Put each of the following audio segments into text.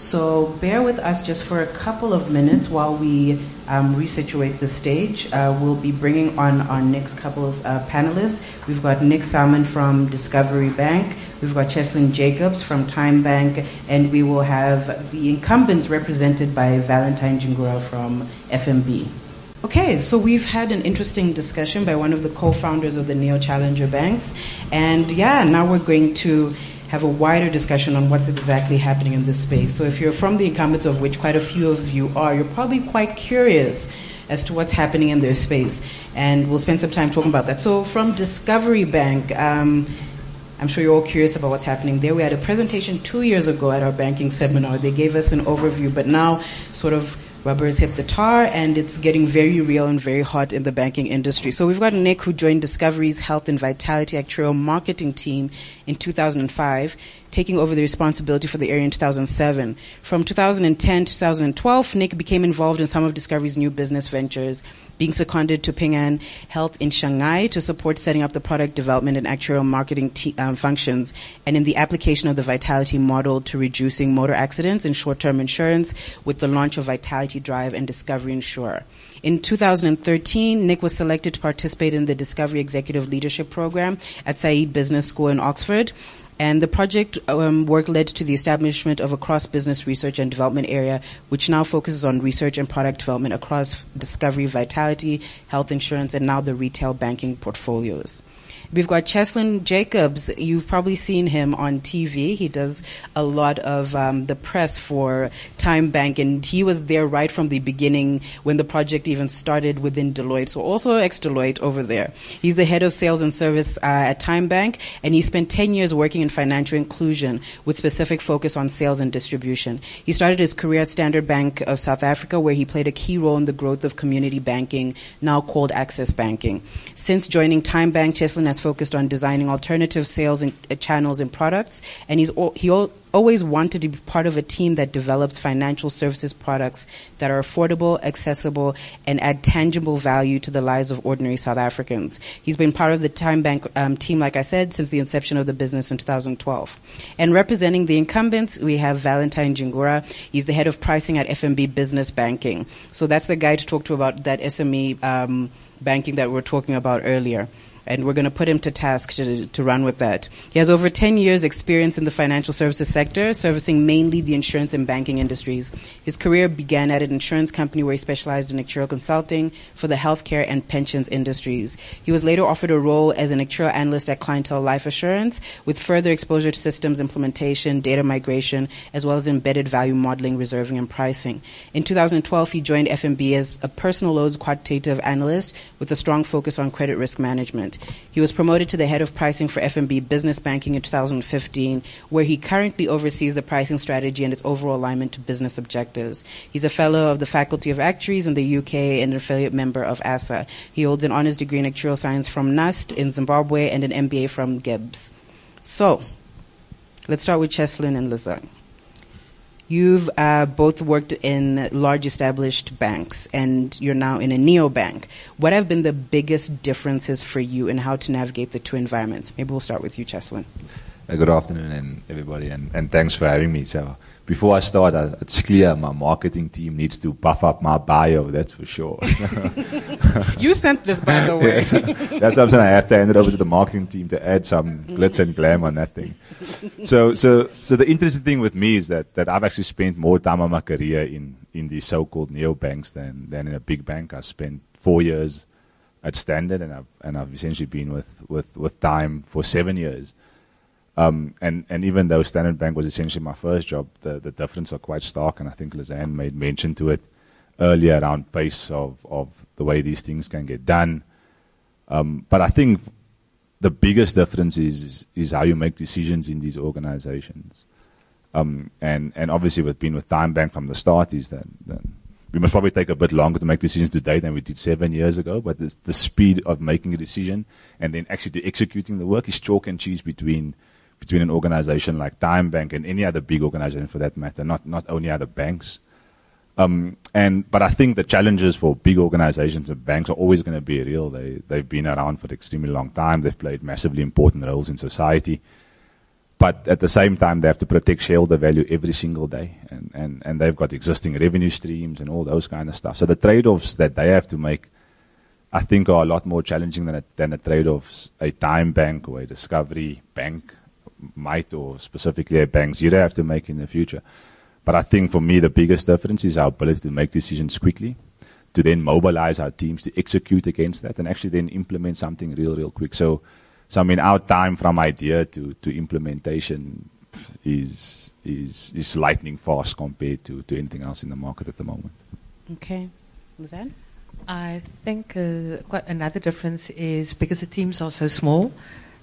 So bear with us just for a couple of minutes while we resituate the stage. We'll be bringing on our next couple of panelists. We've got Nick Salmon from Discovery Bank. We've got Cheslin Jacobs from Time Bank. And we will have the incumbents represented by Valentine Jingura from FNB. Okay, so we've had an interesting discussion by one of the co-founders of the Neo Challenger Banks. And now we're going to have a wider discussion on what's exactly happening in this space. So if you're from the incumbents, of which quite a few of you are, you're probably quite curious as to what's happening in their space. And we'll spend some time talking about that. So from Discovery Bank, I'm sure you're all curious about what's happening there. We had a presentation 2 years ago at our banking seminar. They gave us an overview, but now sort of rubber has hit the tar, and it's getting very real and very hot in the banking industry. So we've got Nick, who joined Discovery's Health and Vitality Actuarial Marketing team in 2005, taking over the responsibility for the area in 2007. From 2010 to 2012, Nick became involved in some of Discovery's new business ventures, being seconded to Ping An Health in Shanghai to support setting up the product development and actuarial marketing functions, and in the application of the Vitality model to reducing motor accidents and short-term insurance with the launch of Vitality Drive and Discovery Insure. In 2013, Nick was selected to participate in the Discovery Executive Leadership Program at Said Business School in Oxford. And the project work led to the establishment of a cross-business research and development area, which now focuses on research and product development across Discovery, Vitality, health insurance, and now the retail banking portfolios. We've got Cheslin Jacobs. You've probably seen him on TV. He does a lot of the press for Time Bank, and he was there right from the beginning when the project even started within Deloitte. So also ex-Deloitte over there. He's the head of sales and service at Time Bank, and he spent 10 years working in financial inclusion with specific focus on sales and distribution. He started his career at Standard Bank of South Africa, where he played a key role in the growth of community banking, now called Access Banking. Since joining Time Bank, Cheslin has focused on designing alternative sales and channels and products, and he always wanted to be part of a team that develops financial services products that are affordable, accessible, and add tangible value to the lives of ordinary South Africans. He's been part of the Time Bank team, like I said, since the inception of the business in 2012. And representing the incumbents, we have Valentine Jingura. He's the head of pricing at FNB Business Banking. So that's the guy to talk to about that SME banking that we were talking about earlier. And we're going to put him to task to run with that. He has over 10 years experience in the financial services sector, servicing mainly the insurance and banking industries. His career began at an insurance company where he specialized in actuarial consulting for the healthcare and pensions industries. He was later offered a role as an actuarial analyst at Clientele Life Assurance, with further exposure to systems implementation, data migration, as well as embedded value modeling, reserving, and pricing. In 2012, he joined FNB as a personal loans quantitative analyst with a strong focus on credit risk management. He was promoted to the head of pricing for FNB Business Banking in 2015, where he currently oversees the pricing strategy and its overall alignment to business objectives. He's a fellow of the Faculty of Actuaries in the UK and an affiliate member of ASA. He holds an honors degree in actuarial science from NUST in Zimbabwe and an MBA from Gibbs. So, let's start with Cheslin and Lizanne. You've both worked in large established banks, and you're now in a neobank. What have been the biggest differences for you in how to navigate the two environments? Maybe we'll start with you, Cheslin. Good afternoon, everybody, and thanks for having me. So before I start, it's clear my marketing team needs to buff up my bio, that's for sure. You sent this, by the way. That's what I'm saying. I have to hand it over to the marketing team to add some glitz and glam on that thing. So the interesting thing with me is that I've actually spent more time of my career in these so-called neobanks than in a big bank. I spent 4 years at Standard, and I've essentially been with Time for 7 years. And even though Standard Bank was essentially my first job, the difference are quite stark, and I think Lizanne made mention to it earlier around pace of the way these things can get done. But I think the biggest difference is how you make decisions in these organizations. And obviously with being with Time Bank from the start is that we must probably take a bit longer to make decisions today than we did 7 years ago, but the speed of making a decision and then actually executing the work is chalk and cheese between an organization like Time Bank and any other big organization for that matter, not only other banks. But I think the challenges for big organizations and banks are always going to be real. They've been around for an extremely long time. They've played massively important roles in society. But at the same time, they have to protect shareholder value every single day. And they've got existing revenue streams and all those kind of stuff. So the trade-offs that they have to make, I think, are a lot more challenging than a trade-offs a Time Bank or a Discovery Bank might, or specifically a Bank Zero have to make in the future. But I think for me, the biggest difference is our ability to make decisions quickly, to then mobilize our teams to execute against that, and actually then implement something real quick. So I mean, our time from idea to implementation is lightning fast compared to anything else in the market at the moment. Okay. Lizanne? I think quite another difference is because the teams are so small.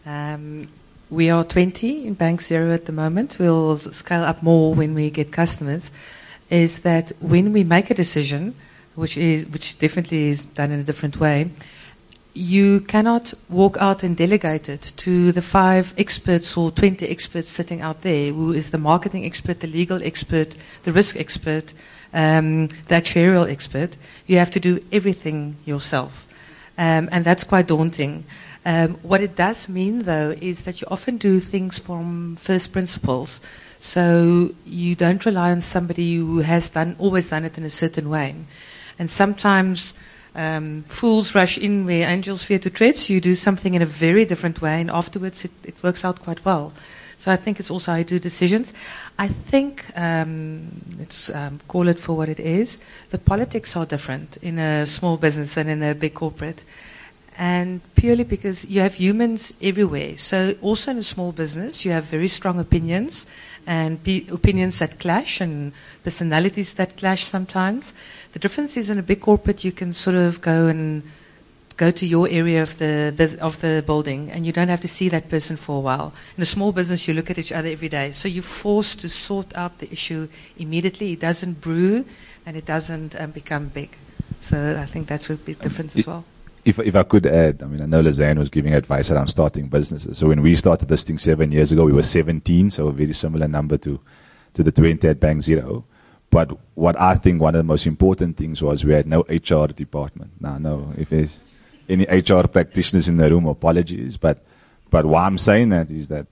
We are 20 in Bank Zero at the moment. We'll scale up more when we get customers. Is that when we make a decision, which definitely is done in a different way, you cannot walk out and delegate it to the 5 experts or 20 experts sitting out there, who is the marketing expert, the legal expert, the risk expert, the actuarial expert. You have to do everything yourself. And that's quite daunting. What it does mean, though, is that you often do things from first principles. So you don't rely on somebody who has always done it in a certain way. And sometimes fools rush in where angels fear to tread, so you do something in a very different way, and afterwards it works out quite well. So I think it's also how you do decisions. I think, let's call it for what it is, the politics are different in a small business than in a big corporate. And purely because you have humans everywhere. So also in a small business, you have very strong opinions and opinions that clash and personalities that clash sometimes. The difference is in a big corporate, you can sort of go to your area of the building, and you don't have to see that person for a while. In a small business, you look at each other every day. So you're forced to sort out the issue immediately. It doesn't brew, and it doesn't become big. So I think that's a big difference as well. If I could add, I mean, I know Lizanne was giving advice around starting businesses. So when we started this thing 7 years ago, we were 17, so a very similar number to the 20 at Bank Zero. But what I think one of the most important things was we had no HR department. Now, no, if there's any HR practitioners in the room, apologies. But why I'm saying that is that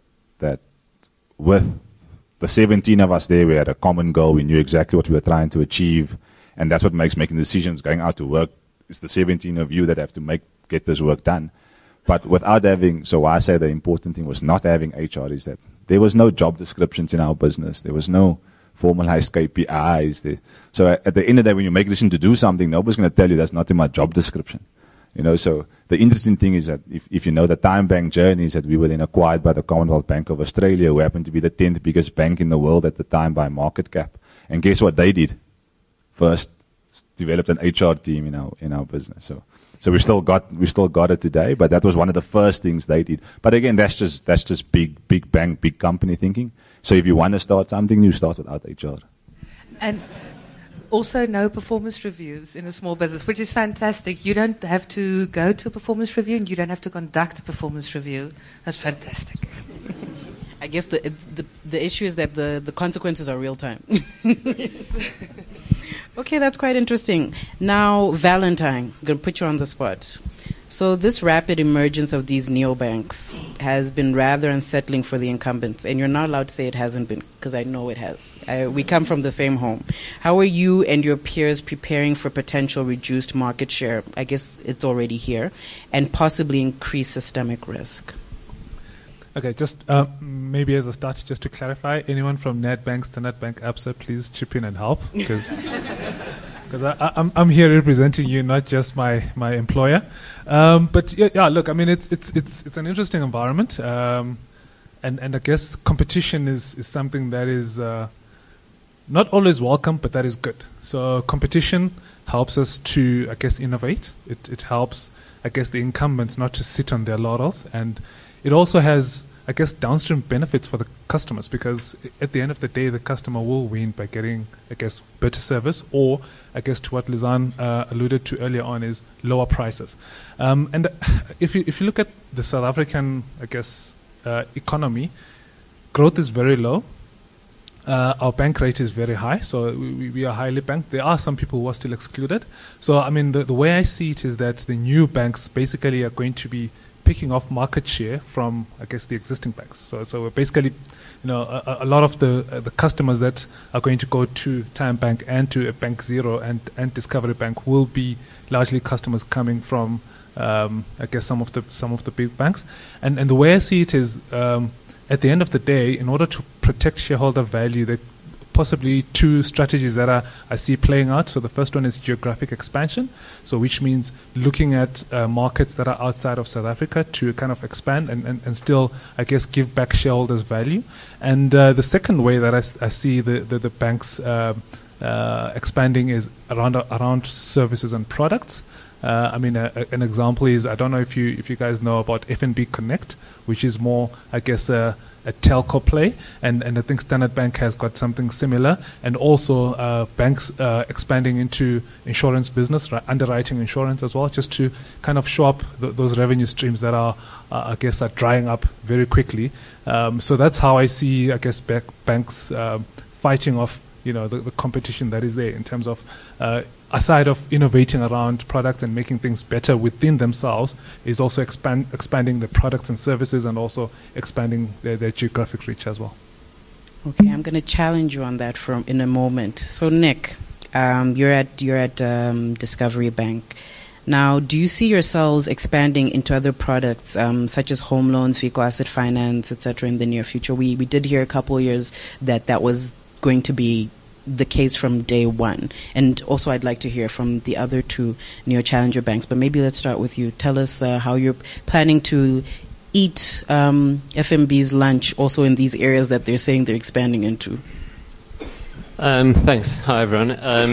with the 17 of us there, we had a common goal. We knew exactly what we were trying to achieve. And that's what makes making decisions, going out to work. It's the 17 of you that have to get this work done. But without having, so I say the important thing was not having HR is that there was no job descriptions in our business. There was no formalized KPIs. So at the end of the day, when you make a decision to do something, nobody's going to tell you that's not in my job description. You know, so the interesting thing is that if you know the Time Bank journey is that we were then acquired by the Commonwealth Bank of Australia, who happened to be the 10th biggest bank in the world at the time by market cap. And guess what they did? First, developed an HR team in our business. So we still got it today, but that was one of the first things they did. But again, that's just big bank, big company thinking. So if you want to start something, you start without HR. And also no performance reviews in a small business, which is fantastic. You don't have to go to a performance review, and you don't have to conduct a performance review. That's fantastic. I guess the issue is that the consequences are real time. Okay, that's quite interesting. Now, Valentine, I'm going to put you on the spot. So this rapid emergence of these neobanks has been rather unsettling for the incumbents, and you're not allowed to say it hasn't been, because I know it has. We come from the same home. How are you and your peers preparing for potential reduced market share? I guess it's already here, and possibly increased systemic risk. Okay, just maybe as a start, just to clarify, anyone from Nedbank, Standard Bank, Absa, please chip in and help, because I'm here representing you, not just my employer. But yeah, look, I mean, it's an interesting environment, and I guess competition is something that is not always welcome, but that is good. So competition helps us to, I guess, innovate. It helps, I guess, the incumbents not to sit on their laurels, and it also has, I guess, downstream benefits for the customers, because at the end of the day, the customer will win by getting, I guess, better service, or I guess to what Lizanne alluded to earlier on is lower prices. And if you look at the South African, I guess, economy, growth is very low. Our bank rate is very high, so we are highly banked. There are some people who are still excluded. So, I mean, the way I see it is that the new banks basically are going to be picking off market share from, I guess, the existing banks. So we're basically, a lot of the customers that are going to go to Time Bank and to a Bank Zero and Discovery Bank will be largely customers coming from, I guess, some of the big banks. And the way I see it is, at the end of the day, in order to protect shareholder value, there possibly two strategies that I see playing out. So the first one is geographic expansion, so which means looking at markets that are outside of South Africa to kind of expand and still, I guess, give back shareholders value. And the second way that I see the banks expanding is around services and products. An example is, I don't know if you guys know about FNB Connect, which is more, I guess, a telco play, and I think Standard Bank has got something similar, and also banks expanding into insurance business, underwriting insurance as well, just to kind of show up those revenue streams that are drying up very quickly. So that's how I see, I guess, banks fighting off, the competition that is there in terms of, aside of innovating around products and making things better within themselves, is also expanding the products and services and also expanding their geographic reach as well. Okay, I'm going to challenge you on that in a moment. So Nick, you're at Discovery Bank. Now, do you see yourselves expanding into other products such as home loans, vehicle asset finance, etc. in the near future? We did hear a couple of years that was going to be the case from day one. And also I'd like to hear from the other two neo-challenger banks, but maybe let's start with you. Tell us how you're planning to eat FNB's lunch also in these areas that they're saying they're expanding into. Thanks. Hi, everyone.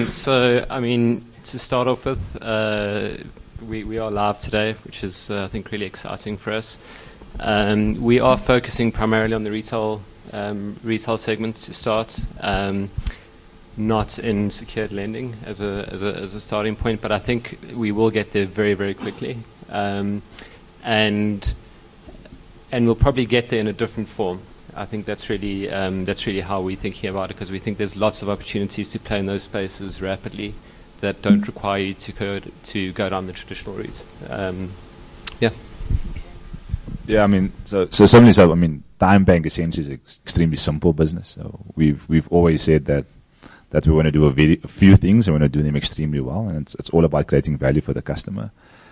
To start off with, we are live today, which is, I think, really exciting for us. We are focusing primarily on the retail segment to start. Not in secured lending as a starting point, but I think we will get there very, very quickly, and we'll probably get there in a different form. I think that's really how we're thinking about it, because we think there's lots of opportunities to play in those spaces rapidly that don't require you to go down the traditional route. Time Bank essentially is extremely simple business. So we've always said that we want to do a few things and we want to do them extremely well, and it's all about creating value for the customer.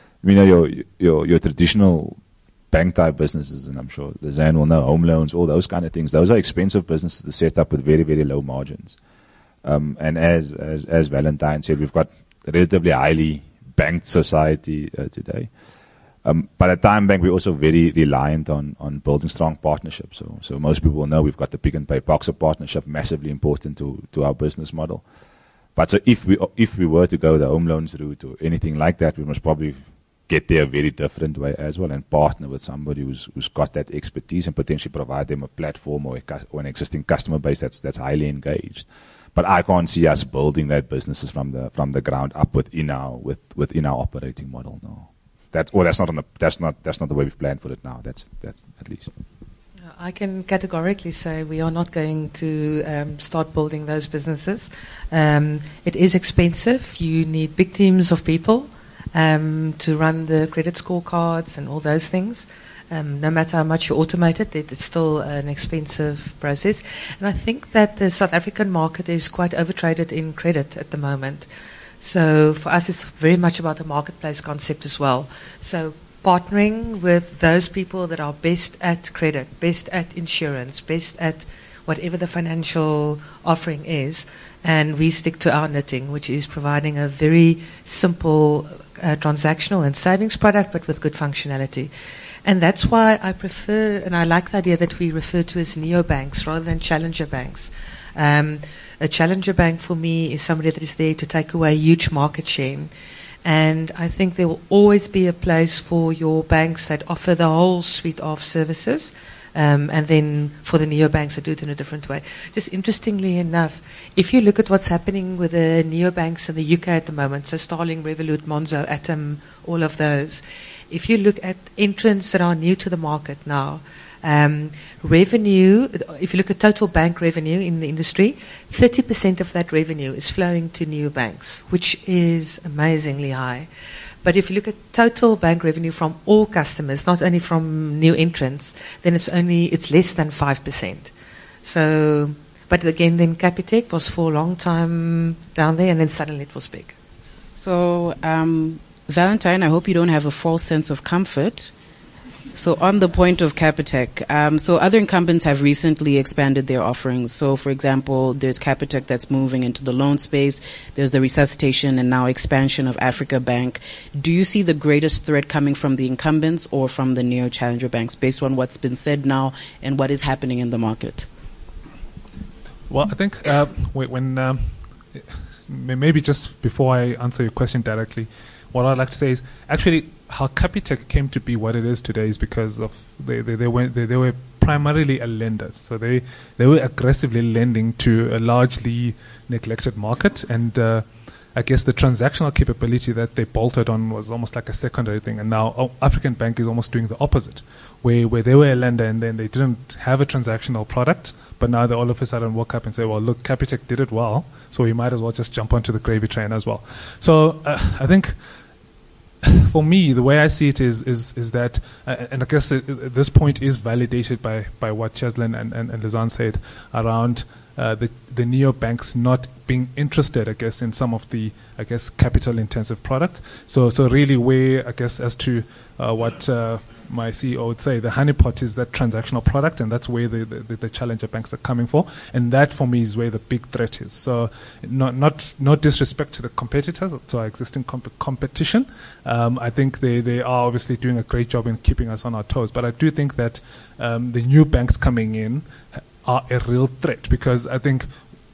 Your traditional bank type businesses, and I'm sure the Zan will know, home loans, all those kind of things, those are expensive businesses to set up with very, very low margins. And as Valentine said, we've got a relatively highly banked society today. But at Time Bank, we're also very reliant on building strong partnerships. So most people will know we've got the Pick n Pay Boxer partnership, massively important to our business model. But so if we were to go the home loans route or anything like that, we must probably get there a very different way as well, and partner with somebody who's got that expertise and potentially provide them a platform or an existing customer base that's highly engaged. But I can't see us building that businesses from the ground up within our operating model. No. That's not the way we've planned for it now. That's at least. I can categorically say we are not going to start building those businesses. It is expensive. You need big teams of people to run the credit scorecards and all those things. No matter how much you automate it, it's still an expensive process. And I think that the South African market is quite overtraded in credit at the moment. So for us, it's very much about the marketplace concept as well. So partnering with those people that are best at credit, best at insurance, best at whatever the financial offering is, and we stick to our knitting, which is providing a very simple transactional and savings product, but with good functionality. And that's why I prefer, and I like the idea that we refer to as neobanks rather than challenger banks. A challenger bank for me is somebody that is there to take away huge market share. And I think there will always be a place for your banks that offer the whole suite of services, and then for the neobanks that do it in a different way. Just interestingly enough, if you look at what's happening with the neobanks in the UK at the moment, so Starling, Revolut, Monzo, Atom, all of those, if you look at entrants that are new to the market now, revenue, if you look at total bank revenue in the industry, 30% of that revenue is flowing to new banks, which is amazingly high. But if you look at total bank revenue from all customers, not only from new entrants, then it's less than 5%. So, but again, then Capitec was for a long time down there, and then suddenly it was big. So, Valentine, I hope you don't have a false sense of comfort. So on the point of Capitec, so other incumbents have recently expanded their offerings. So, for example, there's Capitec that's moving into the loan space. There's the resuscitation and now expansion of Africa Bank. Do you see the greatest threat coming from the incumbents or from the neo-challenger banks based on what's been said now and what is happening in the market? Well, I think maybe just before I answer your question directly, what I'd like to say is actually how Capitec came to be what it is today is because of they were primarily a lender. So they were aggressively lending to a largely neglected market, and I guess the transactional capability that they bolted on was almost like a secondary thing. And now African Bank is almost doing the opposite, where they were a lender and then they didn't have a transactional product, but now they all of a sudden woke up and say, well, look, Capitec did it well, so we might as well just jump onto the gravy train as well. So I think for me, the way I see it is that, and I guess this point is validated by what Cheslin and Lizanne said around the neobanks not being interested, I guess, in some of the, I guess, capital-intensive product. So really, where I guess as to what my CEO would say, the honeypot is that transactional product, and that's where the challenger banks are coming for, and that for me is where the big threat is. So not disrespect to the competitors, to our existing competition. I think they are obviously doing a great job in keeping us on our toes, but I do think that the new banks coming in are a real threat, because I think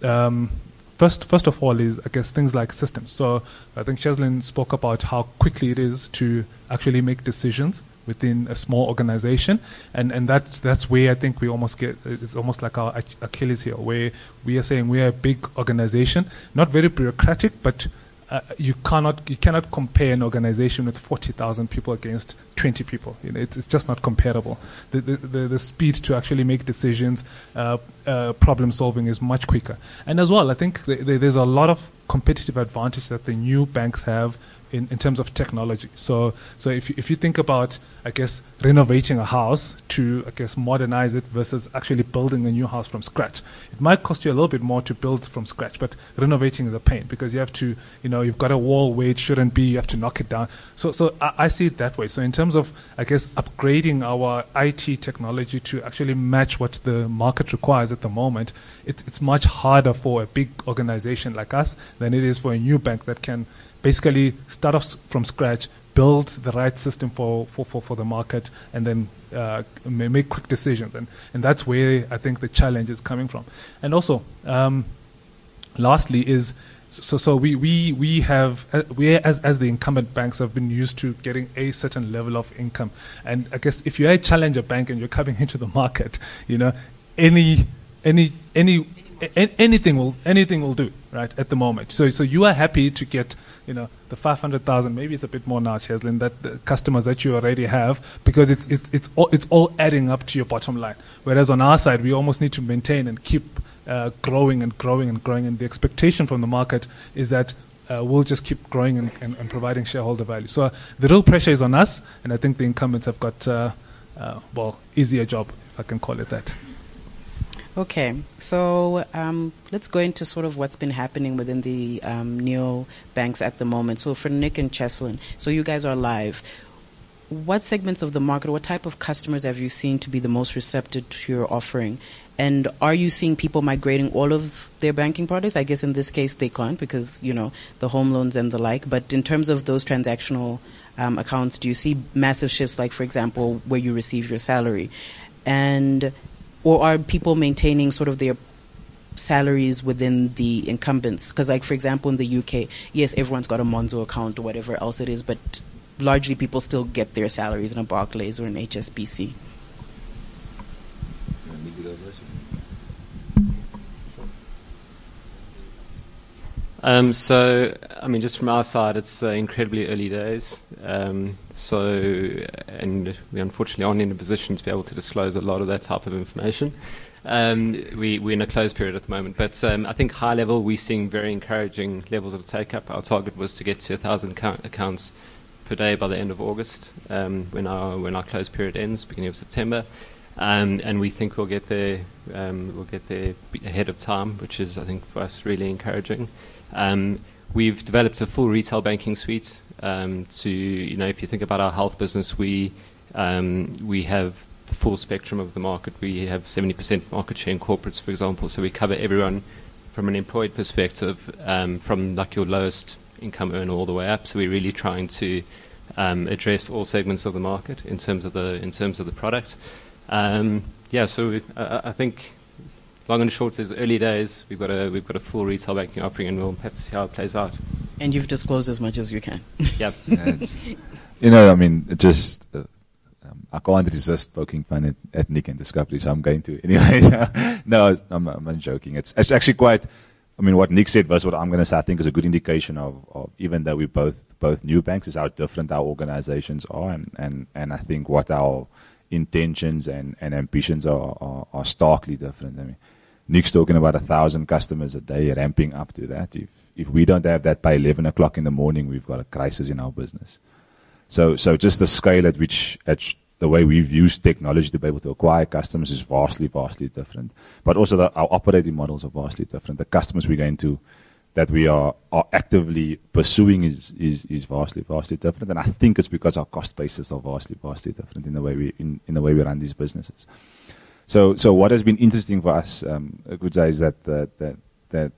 first of all is, I guess, things like systems. So I think Cheslin spoke about how quickly it is to actually make decisions within a small organization, and that's where I think we almost get, it's almost like our Achilles heel, where we are saying we are a big organization, not very bureaucratic, but you cannot compare an organization with 40,000 people against 20 people. You know, it's just not comparable. The speed to actually make decisions, problem solving is much quicker. And as well, I think there's a lot of competitive advantage that the new banks have in terms of technology. So if you think about, I guess, renovating a house to, I guess, modernize it versus actually building a new house from scratch, it might cost you a little bit more to build from scratch, but renovating is a pain because you have to, you've got a wall where it shouldn't be, you have to knock it down. So I see it that way. So in terms of, I guess, upgrading our IT technology to actually match what the market requires at the moment, it's much harder for a big organization like us than it is for a new bank that can basically start off from scratch, build the right system for the market, and then make quick decisions. And that's where I think the challenge is coming from. And also, lastly is, so we have, as the incumbent banks have been used to getting a certain level of income. And I guess if you're a challenger bank and you're coming into the market, anything will do, right, at the moment. So you are happy to get, the 500,000, maybe it's a bit more now, Cheslin, that the customers that you already have, because it's all adding up to your bottom line. Whereas on our side, we almost need to maintain and keep growing and growing and growing. And the expectation from the market is that we'll just keep growing and providing shareholder value. So the real pressure is on us, and I think the incumbents have got, easier job, if I can call it that. Okay, so let's go into sort of what's been happening within the neo banks at the moment. So for Nick and Cheslin, so you guys are live. What segments of the market, what type of customers have you seen to be the most receptive to your offering? And are you seeing people migrating all of their banking products? I guess in this case they can't because, the home loans and the like. But in terms of those transactional accounts, do you see massive shifts, like, for example, where you receive your salary? Or are people maintaining sort of their salaries within the incumbents? Because, like, for example, in the UK, yes, everyone's got a Monzo account or whatever else it is, but largely people still get their salaries in a Barclays or an HSBC. Just from our side, it's incredibly early days. And we unfortunately aren't in a position to be able to disclose a lot of that type of information. We're in a closed period at the moment. But I think high level, we're seeing very encouraging levels of take-up. Our target was to get to 1,000 accounts per day by the end of August, when our close period ends, beginning of September. And we think we'll get there ahead of time, which is, I think, for us really encouraging. We've developed a full retail banking suite. If you think about our health business, we have the full spectrum of the market. We have 70% market share in corporates, for example, so we cover everyone from an employed perspective, from like your lowest income earner all the way up. So we're really trying to address all segments of the market in terms of the products. So I think long and short is early days. We've got a full retail banking offering, and we'll have to see how it plays out. And you've disclosed as much as you can. Yep. I can't resist poking fun at Nick and Discovery, so I'm going to anyway. No, I'm not joking. It's actually quite. What Nick said versus what I'm going to say, I think, is a good indication of even though we're both new banks, is how different our organizations are, and I think what our intentions and ambitions are starkly different. Nick's talking about 1,000 customers a day, ramping up to that. If we don't have that by 11 o'clock in the morning, we've got a crisis in our business. So just the scale at which the way we've used technology to be able to acquire customers is vastly, vastly different. But also our operating models are vastly different. The customers we're going to, that we are actively pursuing is vastly, vastly different. And I think it's because our cost bases are vastly, vastly different in the way we run these businesses. So what has been interesting for us, Gudza, is that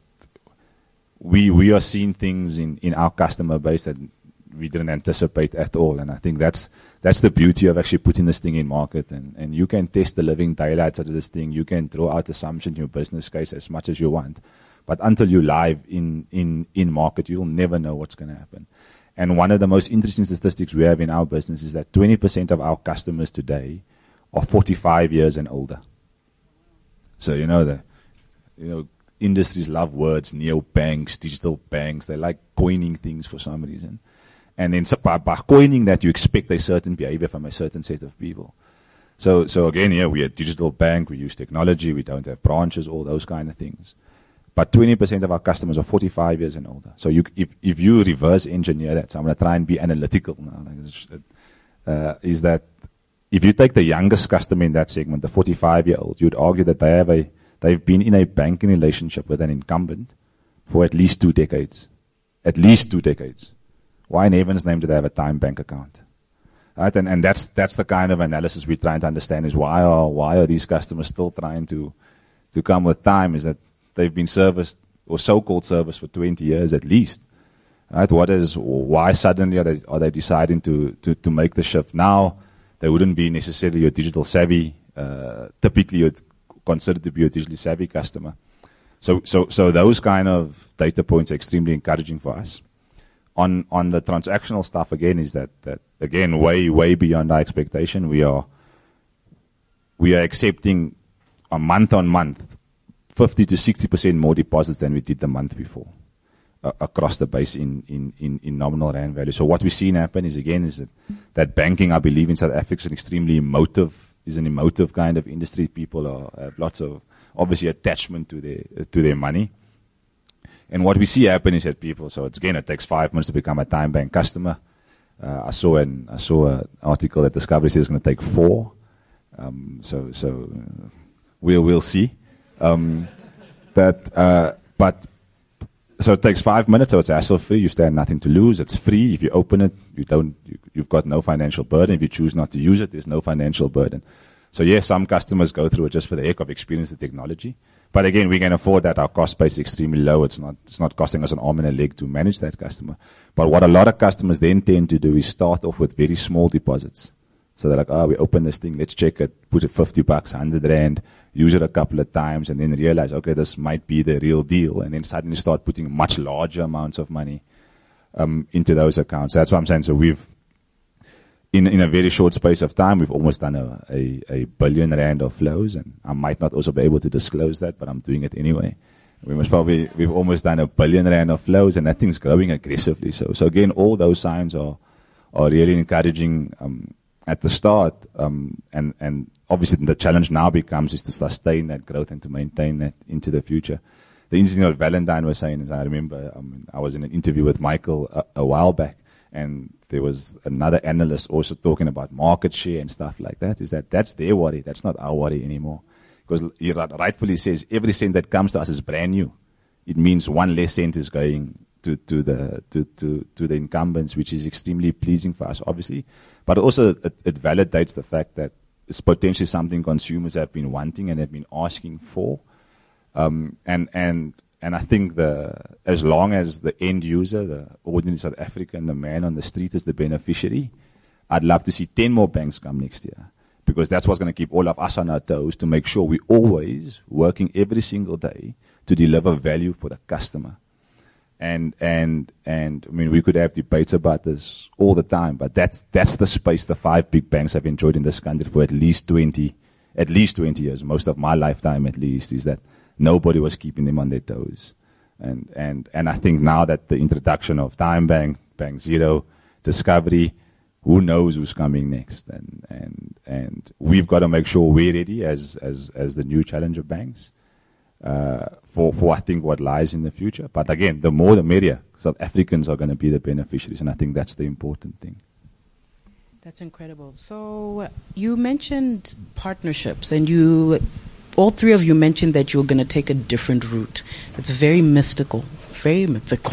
we are seeing things in our customer base that we didn't anticipate at all. And I think that's the beauty of actually putting this thing in market. And you can test the living daylights out of this thing. You can draw out assumptions in your business case as much as you want. But until you're live in market, you'll never know what's going to happen. And one of the most interesting statistics we have in our business is that 20% of our customers today are 45 years and older. So industries love words, neobanks, digital banks. They like coining things for some reason. And then by coining that, you expect a certain behavior from a certain set of people. So again, we're a digital bank. We use technology. We don't have branches, all those kind of things. But 20% of our customers are 45 years and older. So if you reverse engineer that, so I'm going to try and be analytical now, is that if you take the youngest customer in that segment, the 45-year-old, you'd argue that they've been in a banking relationship with an incumbent for at least 2 decades. At least 2 decades. Why in heaven's name do they have a Time Bank account? Right? And that's the kind of analysis we're trying to understand, is why are these customers still trying to come with Time? Is that they've been serviced or so-called serviced for 20 years at least. Right? Why suddenly are they deciding to make the shift now? They wouldn't be necessarily a digital savvy. Typically, you'd consider to be a digitally savvy customer. So those kind of data points are extremely encouraging for us. On the transactional stuff, again, is that again, way beyond our expectation. We are accepting a month on month 50 to 60% more deposits than we did the month before across the base in nominal rand value. So what we've seen happen is that banking, I believe, in South Africa is an extremely emotive kind of industry. People have lots of obviously attachment to their money. And what we see happen is that people, so it takes 5 months to become a Time Bank customer. I saw an article that Discovery says it's going to take 4. So we'll see. So it takes 5 minutes, so it's hassle-free. You stand nothing to lose. It's free. If you open it, you've got no financial burden. If you choose not to use it, there's no financial burden. So yes, some customers go through it just for the heck of experience the technology. But again, we can afford that. Our cost base is extremely low. It's not costing us an arm and a leg to manage that customer. But what a lot of customers then tend to do is start off with very small deposits. So they're like, we open this thing, let's check it, put it 50 bucks, 100 rand, use it a couple of times, and then realize, okay, this might be the real deal. And then suddenly start putting much larger amounts of money into those accounts. That's what I'm saying. So we've, in a very short space of time, we've almost done a billion rand of flows, and I might not also be able to disclose that, but I'm doing it anyway. We've almost done 1 billion rand of flows, and that thing's growing aggressively. So again, all those signs are really encouraging at the start, and obviously the challenge now becomes is to sustain that growth and to maintain that into the future. The interesting thing that Valentine was saying is, I remember I was in an interview with Michael a while back, and there was another analyst also talking about market share and stuff like that, is that that's their worry. That's not our worry anymore. Because he rightfully says every cent that comes to us is brand new. It means one less cent is going to the incumbents, which is extremely pleasing for us, obviously. But also it validates the fact that it's potentially something consumers have been wanting and have been asking for. And I think as long as the end user, the ordinary South African, the man on the street is the beneficiary, I'd love to see 10 more banks come next year. Because that's what's going to keep all of us on our toes to make sure we're always working every single day to deliver value for the customer. And I mean, we could have debates about this all the time, but that's the space the 5 big banks have enjoyed in this country for at least 20 years, most of my lifetime at least, is that nobody was keeping them on their toes. And I think now that the introduction of TymeBank, Bank Zero, Discovery, who knows who's coming next? And we've got to make sure we're ready as the new challenger banks for I think what lies in the future. But again, the more the merrier. South Africans are going to be the beneficiaries, and I think that's the important thing. That's incredible. So you mentioned partnerships, and all three of you mentioned that you're going to take a different route. That's very mystical, very mythical.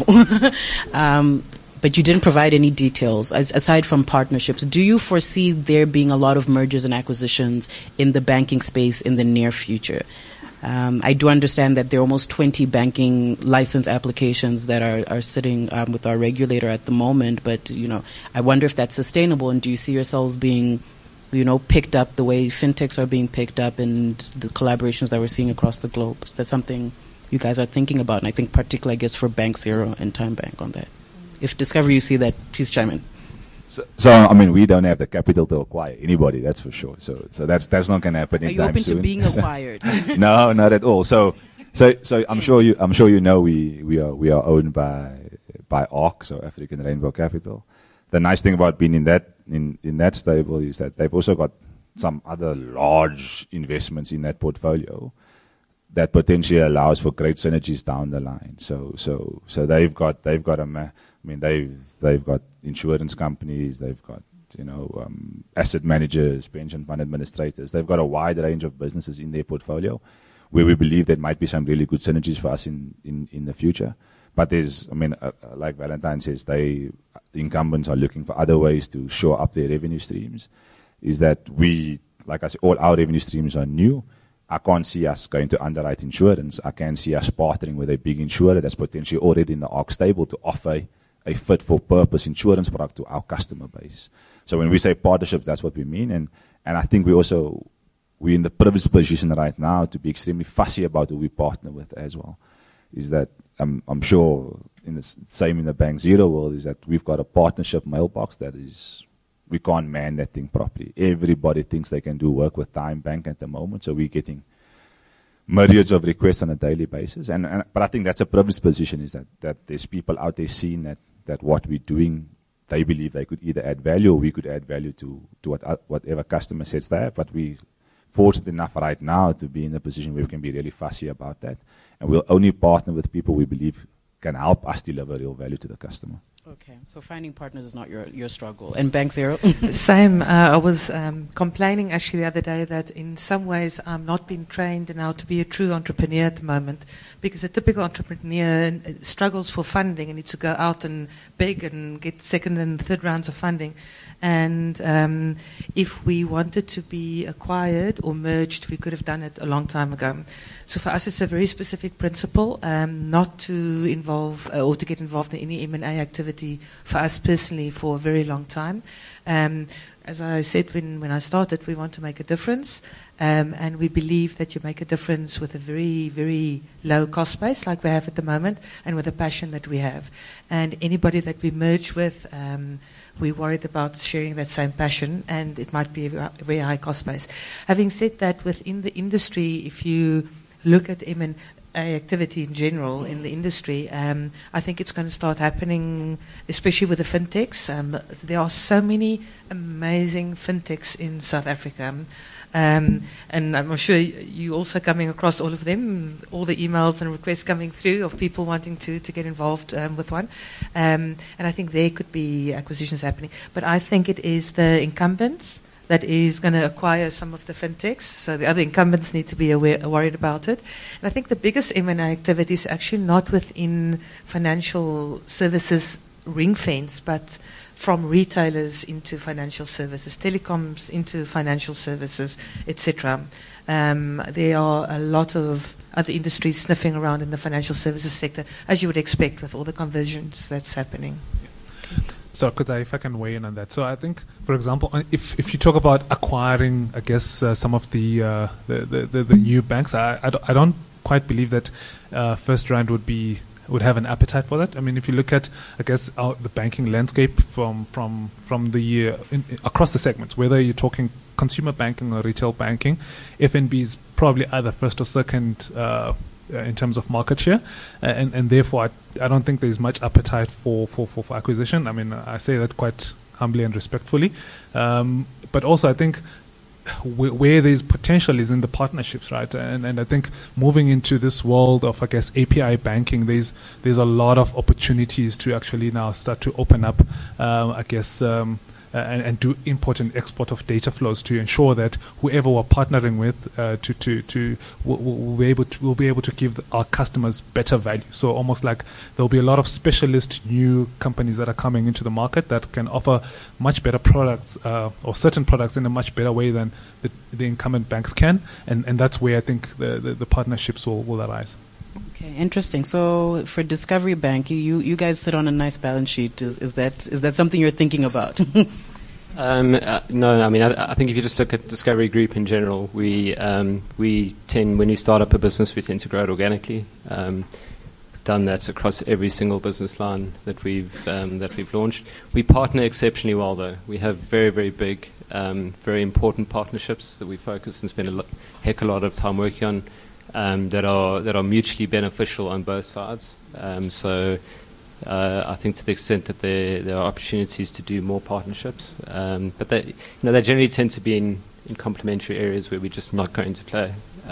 But you didn't provide any details aside from partnerships. Do you foresee there being a lot of mergers and acquisitions in the banking space in the near future? I do understand that there are almost 20 banking license applications that are sitting with our regulator at the moment, but I wonder if that's sustainable, and do you see yourselves being picked up the way fintechs are being picked up and the collaborations that we're seeing across the globe? Is that something you guys are thinking about? And I think particularly, I guess, for Bank Zero and TymeBank on that. If Discovery, you see that, please chime in. So I mean, we don't have the capital to acquire anybody, that's for sure. So that's not going to happen anytime soon. Are you open to being acquired? No, not at all. So I'm sure you know we are owned by ARC, so African Rainbow Capital. The nice thing about being in that stable is that they've also got some other large investments in that portfolio that potentially allows for great synergies down the line. So they've got they've got insurance companies, they've got asset managers, pension fund administrators. They've got a wide range of businesses in their portfolio where we believe there might be some really good synergies for us in the future. But there's, like Valentine says, the incumbents are looking for other ways to shore up their revenue streams. Is that like I said, all our revenue streams are new. I can't see us going to underwrite insurance. I can see us partnering with a big insurer that's potentially already in the ARC stable to offer a fit-for-purpose insurance product to our customer base. So when we say partnerships, that's what we mean. And I think we're in the privileged position right now to be extremely fussy about who we partner with as well. Is that I'm sure same in the Bank Zero world, is that we've got a partnership mailbox that is, we can't man that thing properly. Everybody thinks they can do work with TymeBank at the moment, so we're getting myriads of requests on a daily basis. But I think that's a privileged position, is that there's people out there seeing that what we're doing, they believe they could either add value or we could add value to whatever customer sets they have. But we're fortunate enough right now to be in a position where we can be really fussy about that. And we'll only partner with people we believe can help us deliver real value to the customer. Okay, so finding partners is not your struggle. And Bank Zero? Same. I was complaining actually the other day that in some ways I'm not being trained in how to be a true entrepreneur at the moment, because a typical entrepreneur struggles for funding and needs to go out and beg and get second and third rounds of funding. And if we wanted to be acquired or merged, we could have done it a long time ago. So for us, it's a very specific principle, not to involve or to get involved in any M&A activity for us personally for a very long time. As I said when I started, we want to make a difference, and we believe that you make a difference with a very, very low cost base like we have at the moment, and with a passion that we have. And anybody that we merge with, we're worried about sharing that same passion, and it might be a very high cost base. Having said that, within the industry, if you look at M&A activity in general in the industry, I think it's going to start happening, especially with the fintechs. There are so many amazing fintechs in South Africa. And I'm sure you also coming across all of them, all the emails and requests coming through of people wanting to get involved with one. And I think there could be acquisitions happening. But I think it is the incumbents that is going to acquire some of the fintechs. So the other incumbents need to be worried about it. And I think the biggest M&A activity is actually not within financial services ring fence, but from retailers into financial services, telecoms into financial services, etc. There are a lot of other industries sniffing around in the financial services sector, as you would expect with all the conversions that's happening. So, if I can weigh in on that. So, I think, for example, if you talk about acquiring, I guess, some of the new banks, I don't quite believe that FirstRand would have an appetite for that. I mean, if you look at, I guess, the banking landscape from the across the segments, whether you're talking consumer banking or retail banking, FNB is probably either first or second in terms of market share, and therefore I don't think there's much appetite for acquisition. I mean, I say that quite humbly and respectfully, but also I think where there's potential is in the partnerships, right? And I think moving into this world of, I guess, API banking, there's a lot of opportunities to actually now start to open up, I guess, and do import and export of data flows to ensure that whoever we're partnering with will be able to give our customers better value. So almost like there'll be a lot of specialist new companies that are coming into the market that can offer much better products or certain products in a much better way than the incumbent banks can, and that's where I think the partnerships will arise. Okay, interesting. So for Discovery Bank, you guys sit on a nice balance sheet. Is that something you're thinking about? No, I mean, I think if you just look at Discovery Group in general, we tend, when you start up a business, we tend to grow it organically. Done that across every single business line that we've launched. We partner exceptionally well, though. We have very, very big, very important partnerships that we focus and spend a heck of a lot of time working on. That are mutually beneficial on both sides. So I think to the extent that there are opportunities to do more partnerships, but they generally tend to be in complementary areas where we're just not going to play.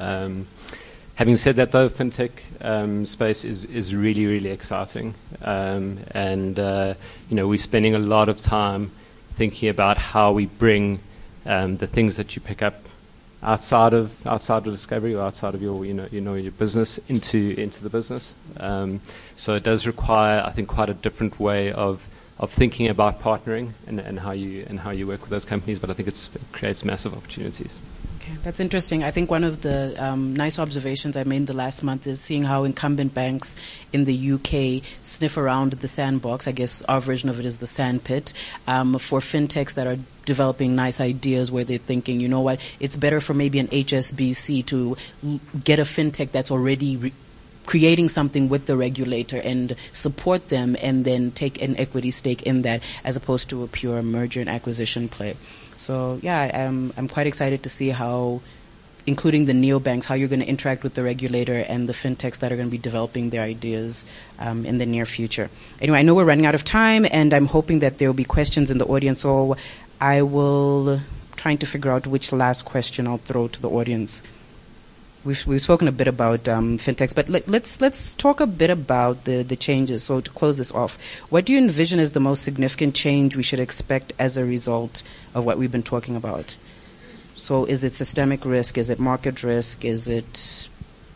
Having said that, though, fintech space is really, really exciting, and we're spending a lot of time thinking about how we bring the things that you pick up outside of Discovery or outside of your business into the business. So it does require, I think, quite a different way of thinking about partnering and how you work with those companies. But I think it creates massive opportunities. Okay, that's interesting. I think one of the nice observations I made the last month is seeing how incumbent banks in the UK sniff around the sandbox. I guess our version of it is the sandpit for fintechs that are developing nice ideas where they're thinking, you know what, it's better for maybe an HSBC to get a fintech that's already creating something with the regulator and support them and then take an equity stake in that as opposed to a pure merger and acquisition play. So, yeah, I'm quite excited to see how, including the neobanks, how you're going to interact with the regulator and the fintechs that are going to be developing their ideas in the near future. Anyway, I know we're running out of time, and I'm hoping that there will be questions in the audience, so I will trying to figure out which last question I'll throw to the audience. We've spoken a bit about fintechs, but let's talk a bit about the changes. So to close this off, what do you envision as the most significant change we should expect as a result of what we've been talking about? So is it systemic risk? Is it market risk? Is it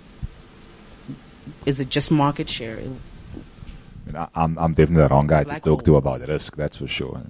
just market share? I'm definitely the wrong guy to talk to about risk. That's for sure.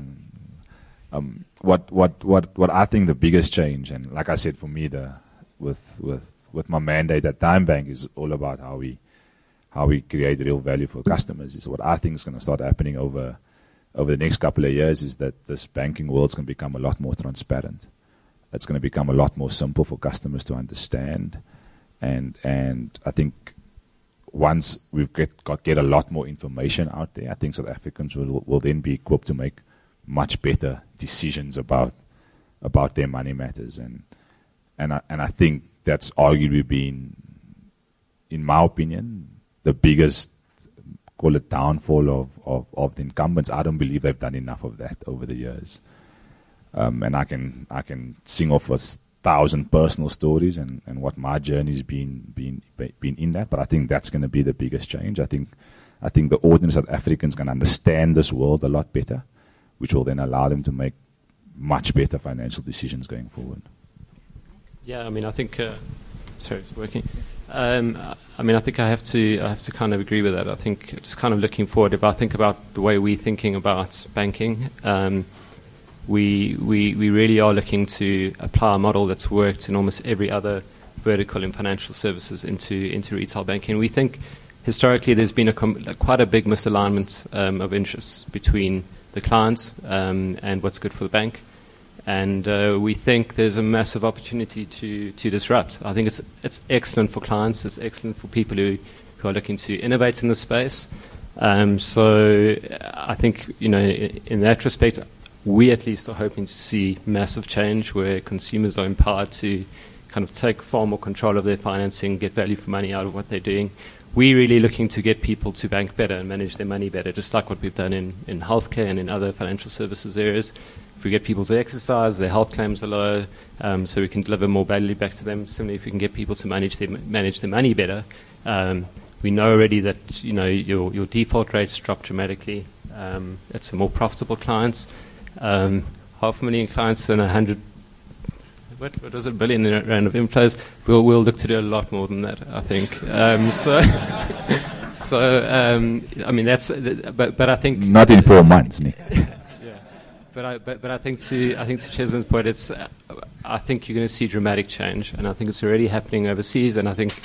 What I think the biggest change, and like I said, for me, with my mandate at Dime Bank is all about how we create real value for customers. Is what I think is going to start happening over the next couple of years is that this banking world is going to become a lot more transparent. It's going to become a lot more simple for customers to understand, and I think once we've get a lot more information out there, I think South Africans will then be equipped to make much better decisions about their money matters, and I think that's arguably been, in my opinion, the biggest, call it, downfall of the incumbents. I don't believe they've done enough of that over the years. And I can sing off 1,000 personal stories and what my journey's been in that. But I think that's going to be the biggest change. I think the ordinary South Africans can understand this world a lot better, which will then allow them to make much better financial decisions going forward. Yeah, I mean, I think. Sorry, it's working. I mean, I think I have to kind of agree with that. I think just kind of looking forward, if I think about the way we're thinking about banking, we really are looking to apply a model that's worked in almost every other vertical in financial services into retail banking. We think historically there's been quite a big misalignment of interests between the clients and what's good for the bank. And we think there's a massive opportunity to disrupt. I think it's excellent for clients. It's excellent for people who are looking to innovate in the space. So I think, in that respect, we at least are hoping to see massive change where consumers are empowered to kind of take far more control of their financing, get value for money out of what they're doing. We're really looking to get people to bank better and manage their money better, just like what we've done in healthcare and in other financial services areas. If we get people to exercise, their health claims are low, so we can deliver more value back to them. Similarly, if we can get people to manage their money better, we know already that your default rates drop dramatically. It's a more profitable clients. 500,000 clients and 100. What was it? $1 billion round of inflows. We'll look to do a lot more than that, I think. I mean that's. But I think not in 4 months, Nick. But I think to Cheslin's point, I think you're going to see dramatic change, and I think it's already happening overseas, and I think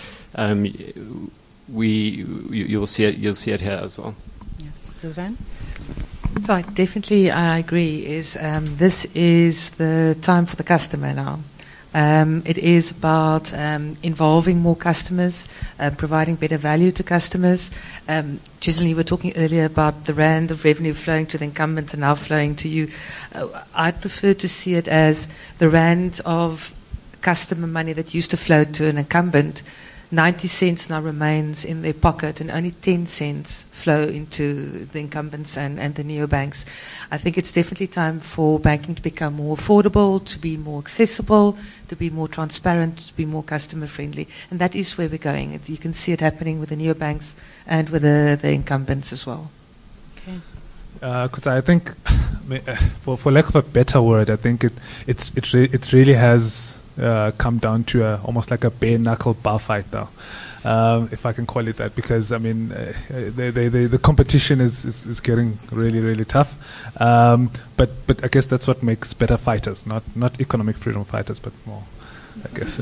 you'll see it here as well. Yes, Suzanne. So I agree. This is the time for the customer now. It is about involving more customers, providing better value to customers. Cheslin, you were talking earlier about the rand of revenue flowing to the incumbent and now flowing to you. I'd prefer to see it as the rand of customer money that used to flow to an incumbent. 90 cents now remains in their pocket and only 10 cents flow into the incumbents and the neobanks. I think it's definitely time for banking to become more affordable, to be more accessible, to be more transparent, to be more customer friendly. And that is where we're going. You can see it happening with the neobanks and with the incumbents as well. Okay. Because I think, for lack of a better word, I think it really has come down to almost like a bare knuckle bar fight now, if I can call it that, because I mean the competition is getting really, really tough. But I guess that's what makes better fighters, not economic freedom fighters, but more, I guess.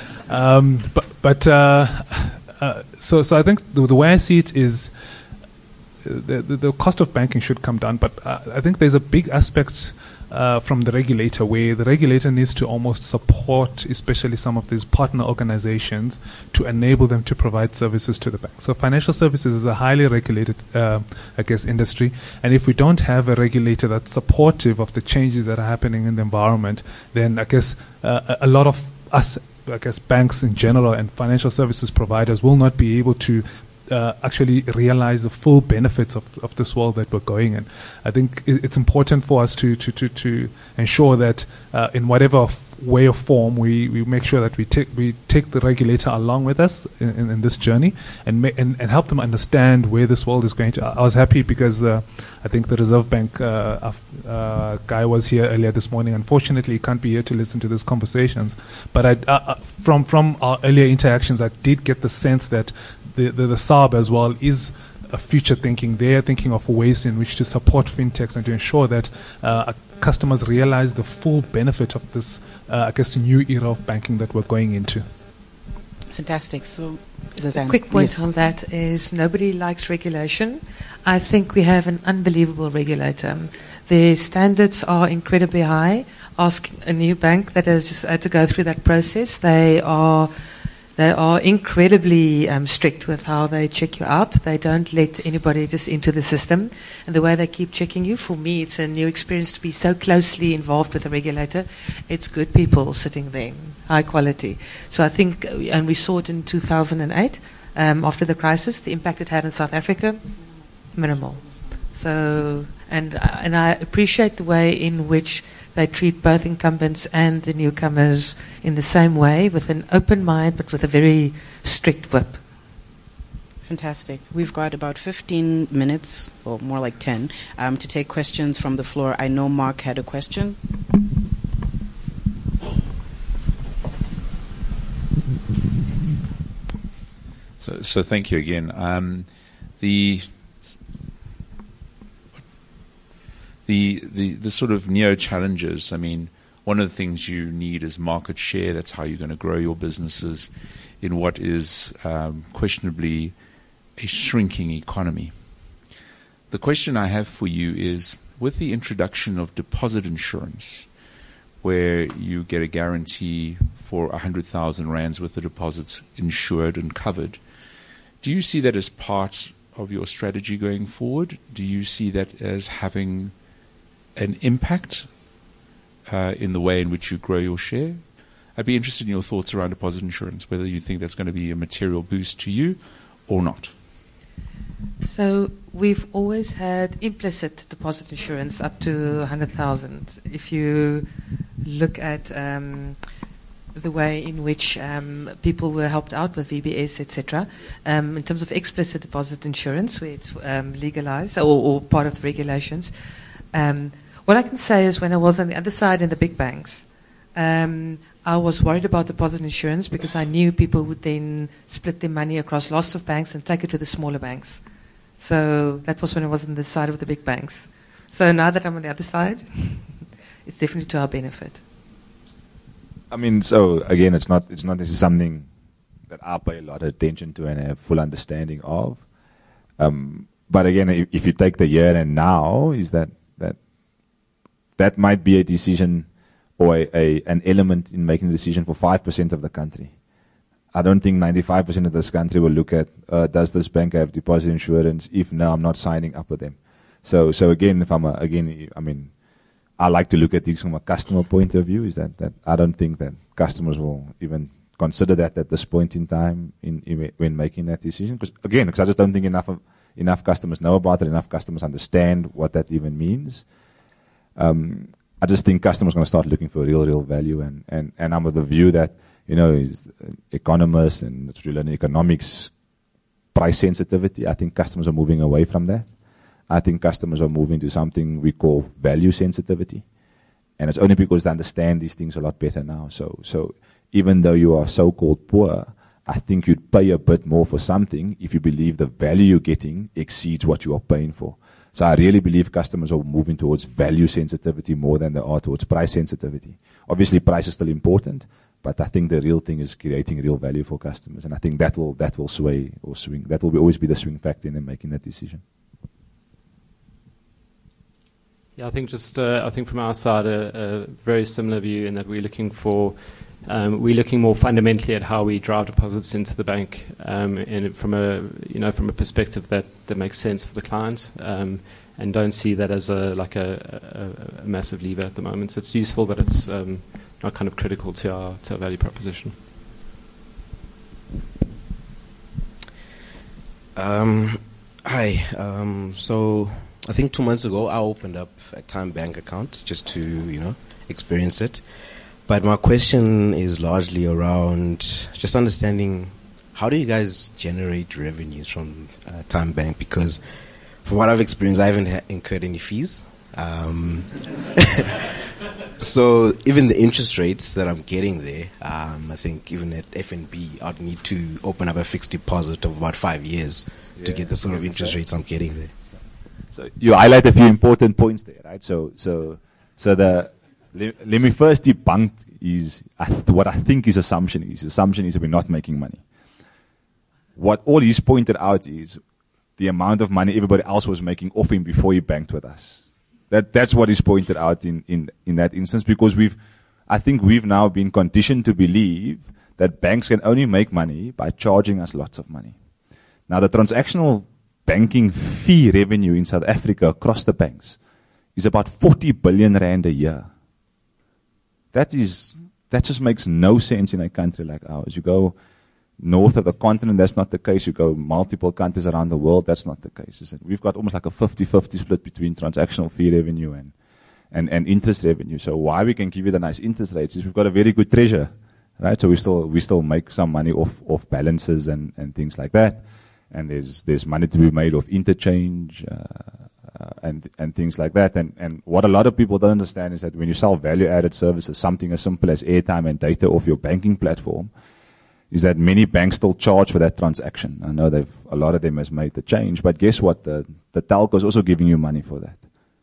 So I think the way I see it is the cost of banking should come down, but I think there's a big aspect from the regulator, where the regulator needs to almost support, especially some of these partner organizations, to enable them to provide services to the bank. So financial services is a highly regulated, industry. And if we don't have a regulator that's supportive of the changes that are happening in the environment, then I guess a lot of us, banks in general and financial services providers will not be able to actually realize the full benefits of this world that we're going in. I think it's important for us to ensure that in whatever way or form we make sure that we take the regulator along with us in this journey and help them understand where this world is going to. I was happy because I think the Reserve Bank guy was here earlier this morning. Unfortunately, he can't be here to listen to these conversations. But from our earlier interactions, I did get the sense that the SARB as well is a future thinking. They are thinking of ways in which to support fintechs and to ensure that customers realize the full benefit of this, new era of banking that we're going into. Fantastic. So, a quick point on that is nobody likes regulation. I think we have an unbelievable regulator. The standards are incredibly high. Ask a new bank that has just had to go through that process. They are incredibly strict with how they check you out. They don't let anybody just into the system. And the way they keep checking you, for me, it's a new experience to be so closely involved with the regulator. It's good people sitting there, high quality. So I think, and we saw it in 2008, after the crisis, the impact it had in South Africa, minimal. So, and I appreciate the way in which they treat both incumbents and the newcomers in the same way, with an open mind, but with a very strict whip. Fantastic. We've got about 15 minutes, or more like 10, to take questions from the floor. I know Mark had a question. So thank you again. The sort of neo challenges. I mean, one of the things you need is market share. That's how you're going to grow your businesses in what is questionably a shrinking economy. The question I have for you is, with the introduction of deposit insurance, where you get a guarantee for 100,000 rands worth of deposits insured and covered, do you see that as part of your strategy going forward? Do you see that as having an impact in the way in which you grow your share? I'd be interested in your thoughts around deposit insurance, whether you think that's going to be a material boost to you or not. So we've always had implicit deposit insurance up to 100,000. If you look at the way in which people were helped out with VBS, etc., in terms of explicit deposit insurance, where it's legalized or part of the regulations, what I can say is when I was on the other side in the big banks, I was worried about deposit insurance because I knew people would then split their money across lots of banks and take it to the smaller banks. So that was when I was on the side of the big banks. So now that I'm on the other side, it's definitely to our benefit. I mean, so again, it's not necessarily something that I pay a lot of attention to and have full understanding of. But again, if you take the here and now, is that might be a decision or an element in making a decision for 5% of the country. I don't think 95% of this country will look at, does this bank have deposit insurance? If no, I'm not signing up with them. So again, I like to look at things from a customer point of view, is that I don't think that customers will even consider that at this point in time when making that decision. Because I just don't think enough customers know about it, enough customers understand what that even means. I just think customers are going to start looking for real value, and I'm of the view that, economists and it's really economics, price sensitivity. I think customers are moving away from that. I think customers are moving to something we call value sensitivity, and it's only because they understand these things a lot better now. So even though you are so-called poor, I think you'd pay a bit more for something if you believe the value you're getting exceeds what you are paying for. So I really believe customers are moving towards value sensitivity more than they are towards price sensitivity. Obviously, price is still important, but I think the real thing is creating real value for customers, and I think that will sway or swing. That will always be the swing factor in them making that decision. Yeah, I think from our side a very similar view in that we're looking more fundamentally at how we drive deposits into the bank, and from a perspective that makes sense for the client, and don't see that as a massive lever at the moment. So it's useful, but it's not kind of critical to our value proposition. Hi. So I think 2 months ago I opened up a Time Bank account just to experience it. But my question is largely around just understanding, how do you guys generate revenues from Time Bank? Because from what I've experienced, I haven't incurred any fees. So even the interest rates that I'm getting there, I think even at FNB, I'd need to open up a fixed deposit of about 5 years to get the sort of interest rates I'm getting there. So you highlight a few important points there, right? Let me first debunk what I think his assumption is. His assumption is that we're not making money. What all he's pointed out is the amount of money everybody else was making off him before he banked with us. That's what he's pointed out in that instance, because I think we've now been conditioned to believe that banks can only make money by charging us lots of money. Now, the transactional banking fee revenue in South Africa across the banks is about 40 billion rand a year. That just makes no sense in a country like ours. You go north of the continent, that's not the case. You go multiple countries around the world, that's not the case. We've got almost like a 50-50 split between transactional fee revenue and interest revenue. So why we can give you the nice interest rates is we've got a very good treasure, right? So we still make some money off balances and things like that. And there's money to be made off interchange, and things like that. And what a lot of people don't understand is that when you sell value-added services, something as simple as airtime and data off your banking platform, is that many banks still charge for that transaction. I know a lot of them has made the change, but guess what? The telco is also giving you money for that.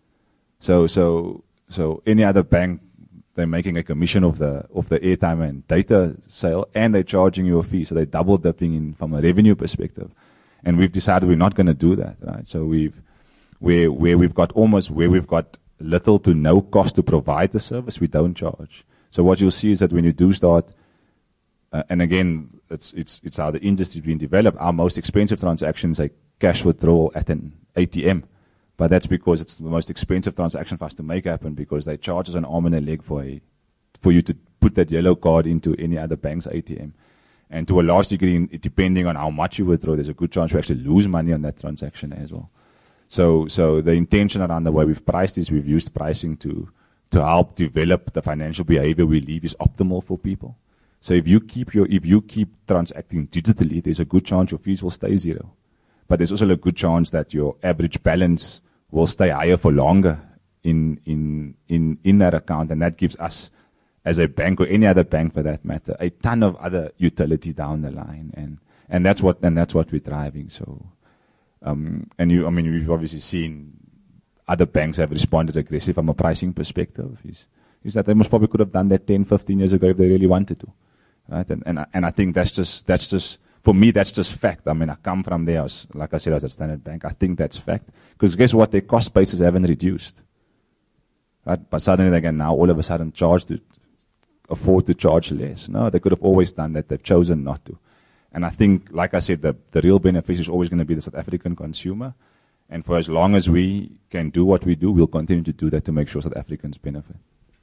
So any other bank, they're making a commission of the airtime and data sale, and they're charging you a fee. So they're double dipping in from a revenue perspective. And we've decided we're not going to do that, right? So where we've got little to no cost to provide the service, we don't charge. So what you'll see is that when you do start, and again, it's how the industry's been developed. Our most expensive transactions are cash withdrawal at an ATM, but that's because it's the most expensive transaction for us to make happen, because they charge us an arm and a leg for you to put that yellow card into any other bank's ATM. And to a large degree, depending on how much you withdraw, there's a good chance you actually lose money on that transaction as well. So the intention around the way we've priced is we've used pricing to help develop the financial behavior we believe is optimal for people. So if you keep transacting digitally, there's a good chance your fees will stay zero. But there's also a good chance that your average balance will stay higher for longer in that account, and that gives us, as a bank or any other bank for that matter, a ton of other utility down the line, and that's what we're driving. So, we've obviously seen other banks have responded aggressive from a pricing perspective. Is that they most probably could have done that 10, 15 years ago if they really wanted to, right? And I think that's just for me, that's just fact. I mean, I come from there, like I said, as a Standard Bank. I think that's fact, because guess what? Their cost bases haven't reduced, right? But suddenly they can now all of a sudden afford to charge less. No, they could have always done that. They've chosen not to. And I think, like I said, the real benefit is always going to be the South African consumer. And for as long as we can do what we do, we'll continue to do that to make sure South Africans benefit.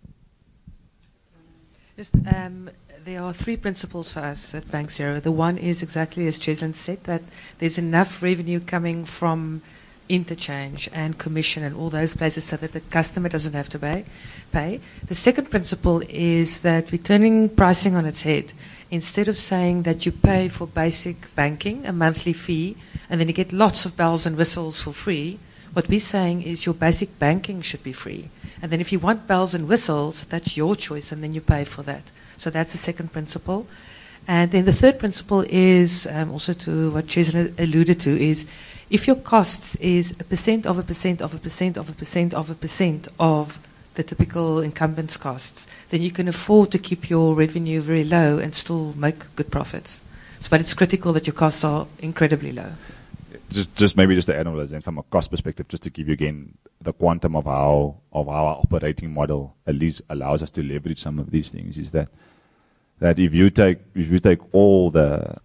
There are three principles for us at Bank Zero. The one is exactly as Cheslin said, that there's enough revenue coming from interchange and commission and all those places so that the customer doesn't have to pay. The second principle is that we're turning pricing on its head. Instead of saying that you pay for basic banking, a monthly fee, and then you get lots of bells and whistles for free, what we're saying is your basic banking should be free. And then if you want bells and whistles, that's your choice, and then you pay for that. So that's the second principle. And then the third principle is, also to what Cheslin alluded to, is if your costs is 1% of 1% of 1% of 1% of 1% of the typical incumbent's costs, then you can afford to keep your revenue very low and still make good profits. But it's critical that your costs are incredibly low. Just maybe to add on that, from a cost perspective, just to give you again the quantum of our operating model at least allows us to leverage some of these things, is that if you take all the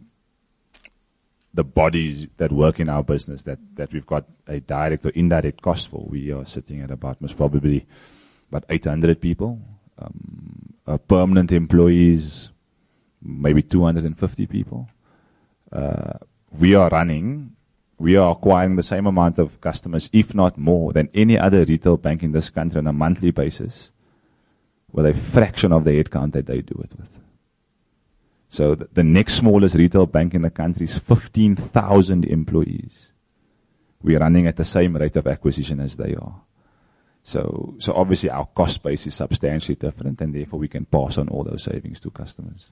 bodies that work in our business that we've got a direct or indirect cost for, we are sitting at most probably about 800 people, permanent employees, maybe 250 people. We are acquiring the same amount of customers, if not more, than any other retail bank in this country on a monthly basis, with a fraction of the headcount that they do it with. So the next smallest retail bank in the country is 15,000 employees. We're running at the same rate of acquisition as they are. So obviously our cost base is substantially different, and therefore we can pass on all those savings to customers.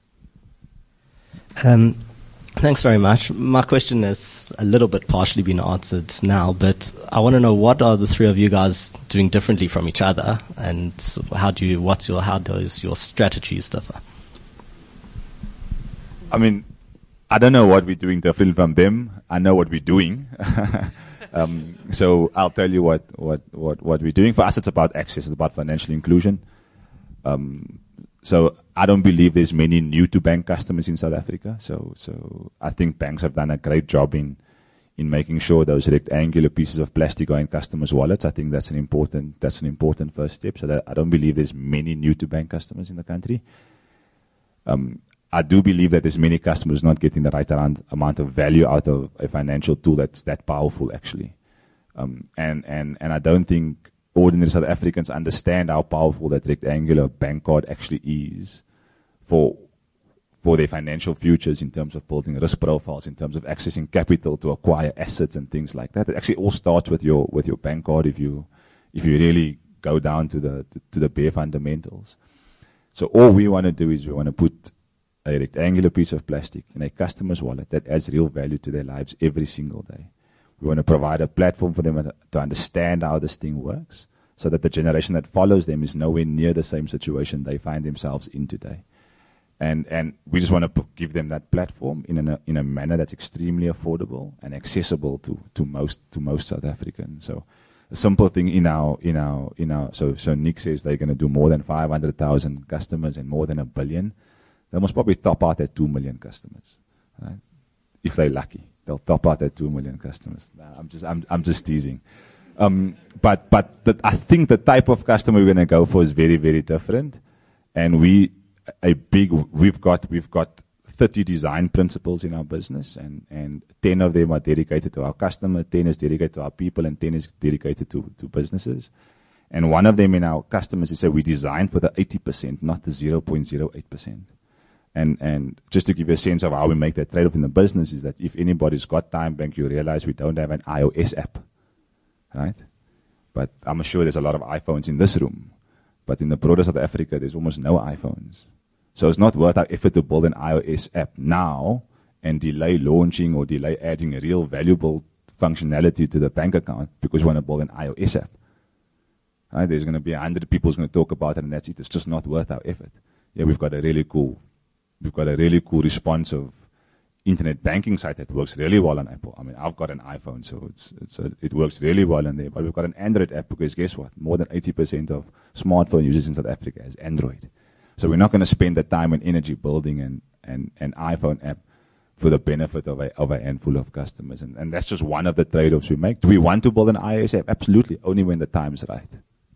Thanks very much. My question has a little bit partially been answered now, but I want to know, what are the three of you guys doing differently from each other, and how does your strategies differ? I mean, I don't know what we're doing differently from them. I know what we're doing. So I'll tell you what we're doing. For us, it's about access. It's about financial inclusion. So I don't believe there's many new to bank customers in South Africa. So I think banks have done a great job in making sure those rectangular pieces of plastic are in customers' wallets. I think that's an important first step. So that I don't believe there's many new to bank customers in the country. I do believe that there's many customers not getting the right amount of value out of a financial tool that's that powerful, actually. And I don't think ordinary South Africans understand how powerful that rectangular bank card actually is for their financial futures, in terms of building risk profiles, in terms of accessing capital to acquire assets and things like that. It actually all starts with your bank card if you really go down to the bare fundamentals. So all we want to do is we want to put a rectangular piece of plastic in a customer's wallet that adds real value to their lives every single day. We want to provide a platform for them to understand how this thing works, so that the generation that follows them is nowhere near the same situation they find themselves in today. And we just want to give them that platform in a manner that's extremely affordable and accessible to most South Africans. So a simple thing so Nick says they're going to do more than 500,000 customers and more than 1 billion. They must probably top out at 2 million customers, right? If they're lucky, they'll top out at 2 million customers. I'm just teasing. But I think the type of customer we're going to go for is very, very different. And we've got 30 design principles in our business, and 10 of them are dedicated to our customer, 10 is dedicated to our people, and 10 is dedicated to businesses. And one of them in our customers is that we design for the 80%, not the 0.08%. And just to give you a sense of how we make that trade-off in the business is that if anybody's got TymeBank, you realize we don't have an iOS app, right? But I'm sure there's a lot of iPhones in this room. But in the broader South Africa, there's almost no iPhones. So it's not worth our effort to build an iOS app now and delay launching or delay adding a real valuable functionality to the bank account because we want to build an iOS app. Right? There's going to be 100 people who's going to talk about it, and that's it. It's just not worth our effort. Yeah, we've got a really cool responsive internet banking site that works really well on Apple. I mean, I've got an iPhone, so it works really well on there. But we've got an Android app because guess what? More than 80% of smartphone users in South Africa has Android. So we're not going to spend the time and energy building an iPhone app for the benefit of a handful of customers. And that's just one of the trade-offs we make. Do we want to build an iOS app? Absolutely, only when the time is right.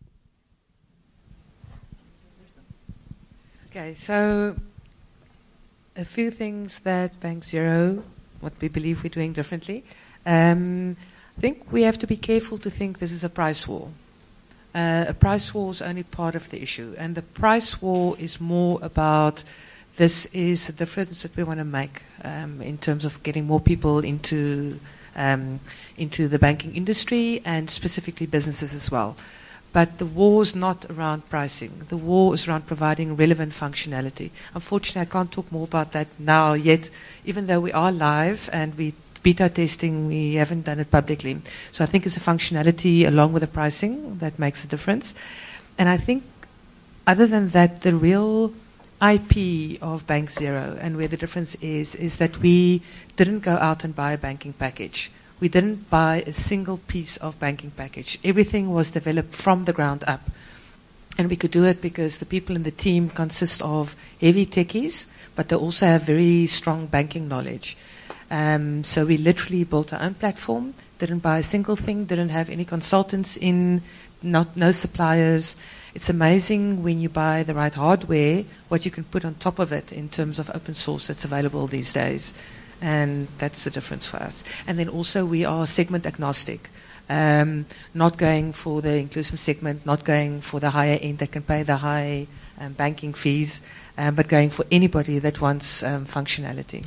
Okay, so a few things that Bank Zero, what we believe we're doing differently. I think we have to be careful to think this is a price war. A price war is only part of the issue, and the price war is more about this is the difference that we want to make in terms of getting more people into the banking industry and specifically businesses as well. But the war is not around pricing. The war is around providing relevant functionality. Unfortunately, I can't talk more about that now yet, even though we are live and we beta testing, we haven't done it publicly. So I think it's a functionality along with the pricing that makes a difference. And I think other than that, the real IP of Bank Zero and where the difference is that we didn't go out and buy a banking package. We didn't buy a single piece of banking package. Everything was developed from the ground up. And we could do it because the people in the team consist of heavy techies, but they also have very strong banking knowledge. So we literally built our own platform, didn't buy a single thing, didn't have any consultants in, no suppliers. It's amazing when you buy the right hardware, what you can put on top of it in terms of open source that's available these days. And that's the difference for us. And then also we are segment agnostic, not going for the inclusive segment, not going for the higher end that can pay the high banking fees, but going for anybody that wants functionality.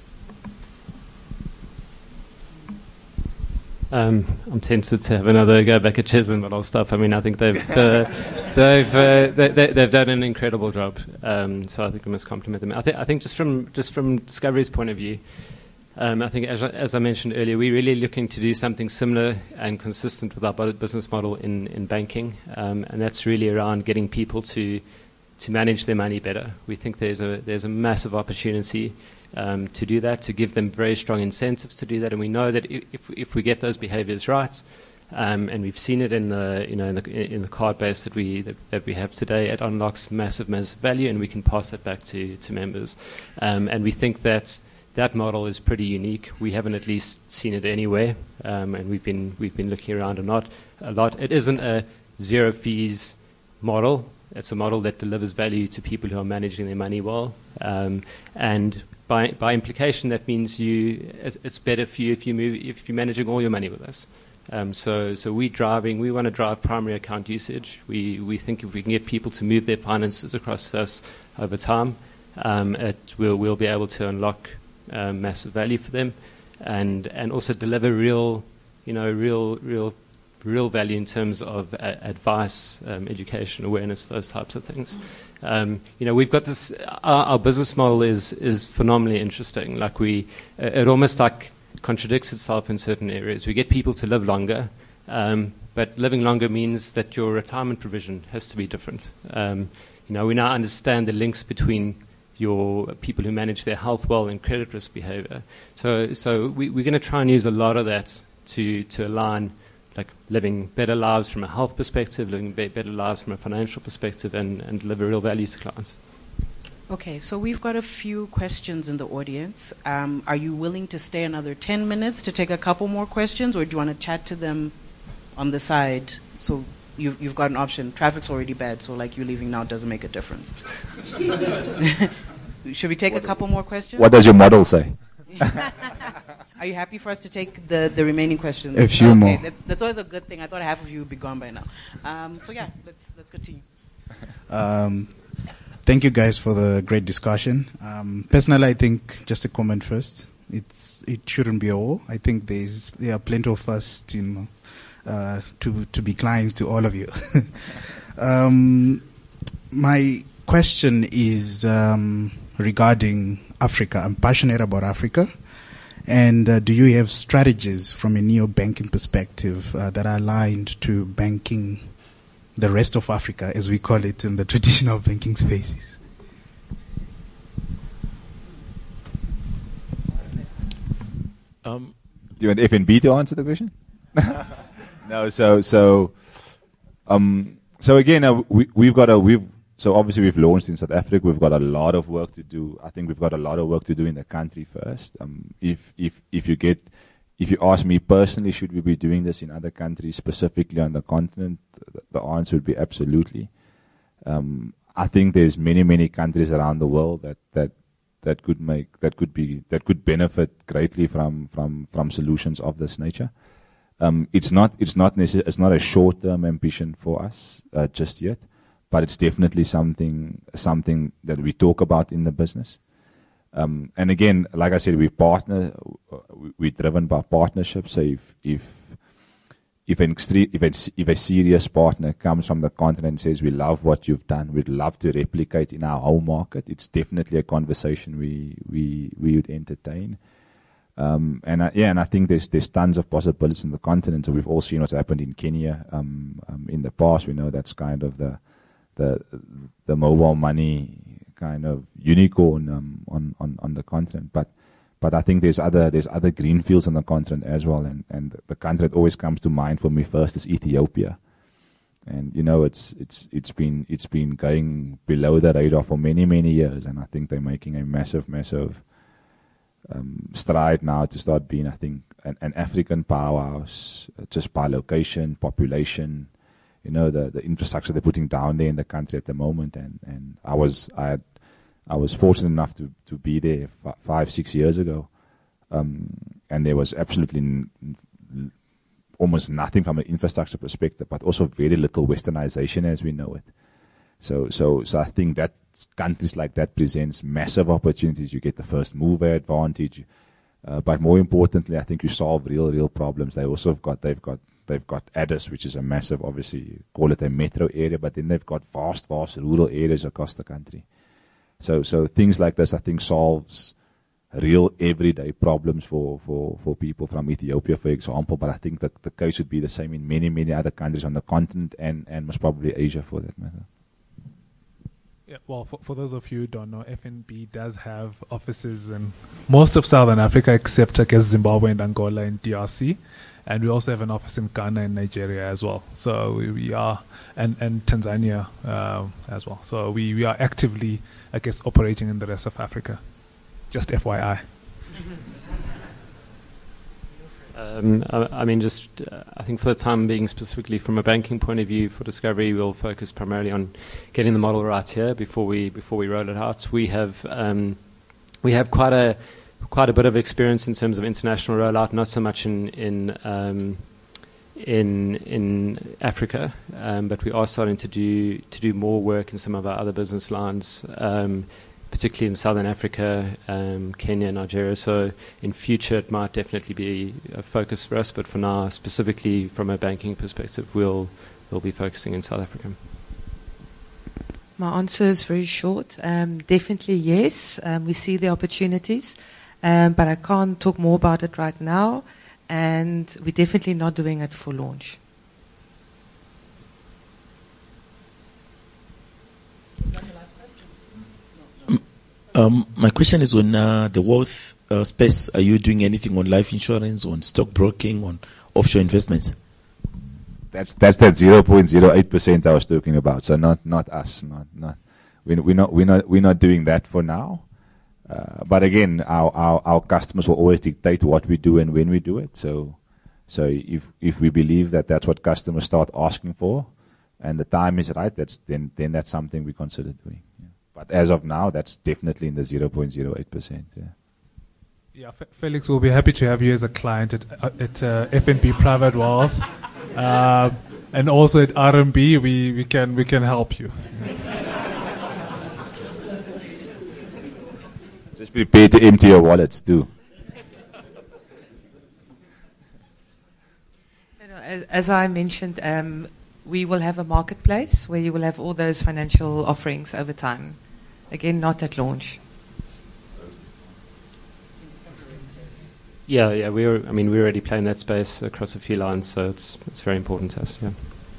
I'm tempted to have another go back at Chisholm, but I'll stop. I mean, I think they've done an incredible job. So I think we must compliment them. I think just from Discovery's point of view, I think as I mentioned earlier, we're really looking to do something similar and consistent with our business model in banking, and that's really around getting people to manage their money better. We think there's a massive opportunity to do that, to give them very strong incentives to do that, and we know that if we get those behaviours right, and we've seen it in the card base that we have today, it unlocks massive value, and we can pass that back to members, and we think that model is pretty unique. We haven't at least seen it anywhere, and we've been looking around a lot. It isn't a zero fees model. It's a model that delivers value to people who are managing their money well. And by implication, that means it's better for you if you're managing all your money with us. So we want to drive primary account usage. We think if we can get people to move their finances across us over time, we'll be able to unlock massive value for them, and also deliver real value in terms of advice, education, awareness, those types of things. We've got this. Our business model is phenomenally interesting. It almost contradicts itself in certain areas. We get people to live longer, but living longer means that your retirement provision has to be different. We now understand the links between your people who manage their health well and credit risk behavior. So we're going to try and use a lot of that to align, living better lives from a health perspective, living better lives from a financial perspective, and deliver real value to clients. Okay, so we've got a few questions in the audience. Are you willing to stay another 10 minutes to take a couple more questions, or do you want to chat to them on the side? So you've got an option. Traffic's already bad, so you leaving now doesn't make a difference. Should we take a couple more questions? What does your model say? Are you happy for us to take the remaining questions? A few more. That's always a good thing. I thought half of you would be gone by now. Let's continue. Thank you guys for the great discussion. Personally, I think, just a comment first, it shouldn't be all. I think there are plenty of us to be clients to all of you. My question is regarding Africa. I'm passionate about Africa. And do you have strategies from a neo-banking perspective that are aligned to banking the rest of Africa, as we call it in the traditional banking spaces? Do you want FNB to answer the question? No. So again, So obviously we've launched in South Africa. We've got a lot of work to do. I think we've got a lot of work to do in the country first. If you ask me personally, should we be doing this in other countries, specifically on the continent? The answer would be absolutely. I think there's many countries around the world that could benefit greatly from solutions of this nature. It's not a short-term ambition for us just yet. But it's definitely something that we talk about in the business. And again, like I said, we're driven by partnerships. So if a serious partner comes from the continent and says, we love what you've done, we'd love to replicate in our home market, it's definitely a conversation we would entertain. And I think there's tons of possibilities in the continent. So we've all seen what's happened in Kenya in the past. We know that's kind of the mobile money kind of unicorn on the continent, but I think there's other greenfields on the continent as well, and the country that always comes to mind for me first is Ethiopia, and it's been going below the radar for many years, and I think they're making a massive stride now to start being, I think, an African powerhouse just by location, population. The infrastructure they're putting down there in the country at the moment, and I was fortunate enough to be there 5-6 years ago, and there was absolutely almost nothing from an infrastructure perspective, but also very little westernization as we know it. So I think that countries like that presents massive opportunities. You get the first mover advantage, but more importantly, I think you solve real problems. They've got Addis, which is a massive, obviously, call it a metro area, but then they've got vast rural areas across the country. So things like this, I think, solves real everyday problems for people from Ethiopia, for example. But I think that the case would be the same in many other countries on the continent and most probably Asia for that matter. Yeah, well, for those of you who don't know, FNB does have offices in most of Southern Africa, except, I guess, Zimbabwe and Angola and DRC. And we also have an office in Ghana and Nigeria as well. So we are, and Tanzania as well. So we are actively, I guess, operating in the rest of Africa. Just FYI. I mean, I think for the time being, specifically from a banking point of view, for Discovery, we'll focus primarily on getting the model right here before we roll it out. We have quite a bit of experience in terms of international rollout, not so much in Africa, but we are starting to do more work in some of our other business lines, particularly in Southern Africa, Kenya, Nigeria. So in future, it might definitely be a focus for us, but for now, specifically from a banking perspective, we'll be focusing in South Africa. My answer is very short. Definitely yes. We see the opportunities, but I can't talk more about it right now, and we're definitely not doing it for launch. My question is on the wealth space. Are you doing anything on life insurance, on stockbroking, on offshore investments? That's that 0.08% I was talking about. So not us. We're not doing that for now. But again, our customers will always dictate what we do and when we do it. So if we believe that that's what customers start asking for, and the time is right, then that's something we consider doing. Yeah. But as of now, that's definitely in the 0.08%. Yeah. Yeah, Felix will be happy to have you as a client at FNB Private Wealth, and also at RMB. We can help you. Just prepare to empty your wallets too. As I mentioned, we will have a marketplace where you will have all those financial offerings over time. Again, not at launch. Yeah. We're already playing that space across a few lines, so it's very important to us. Yeah.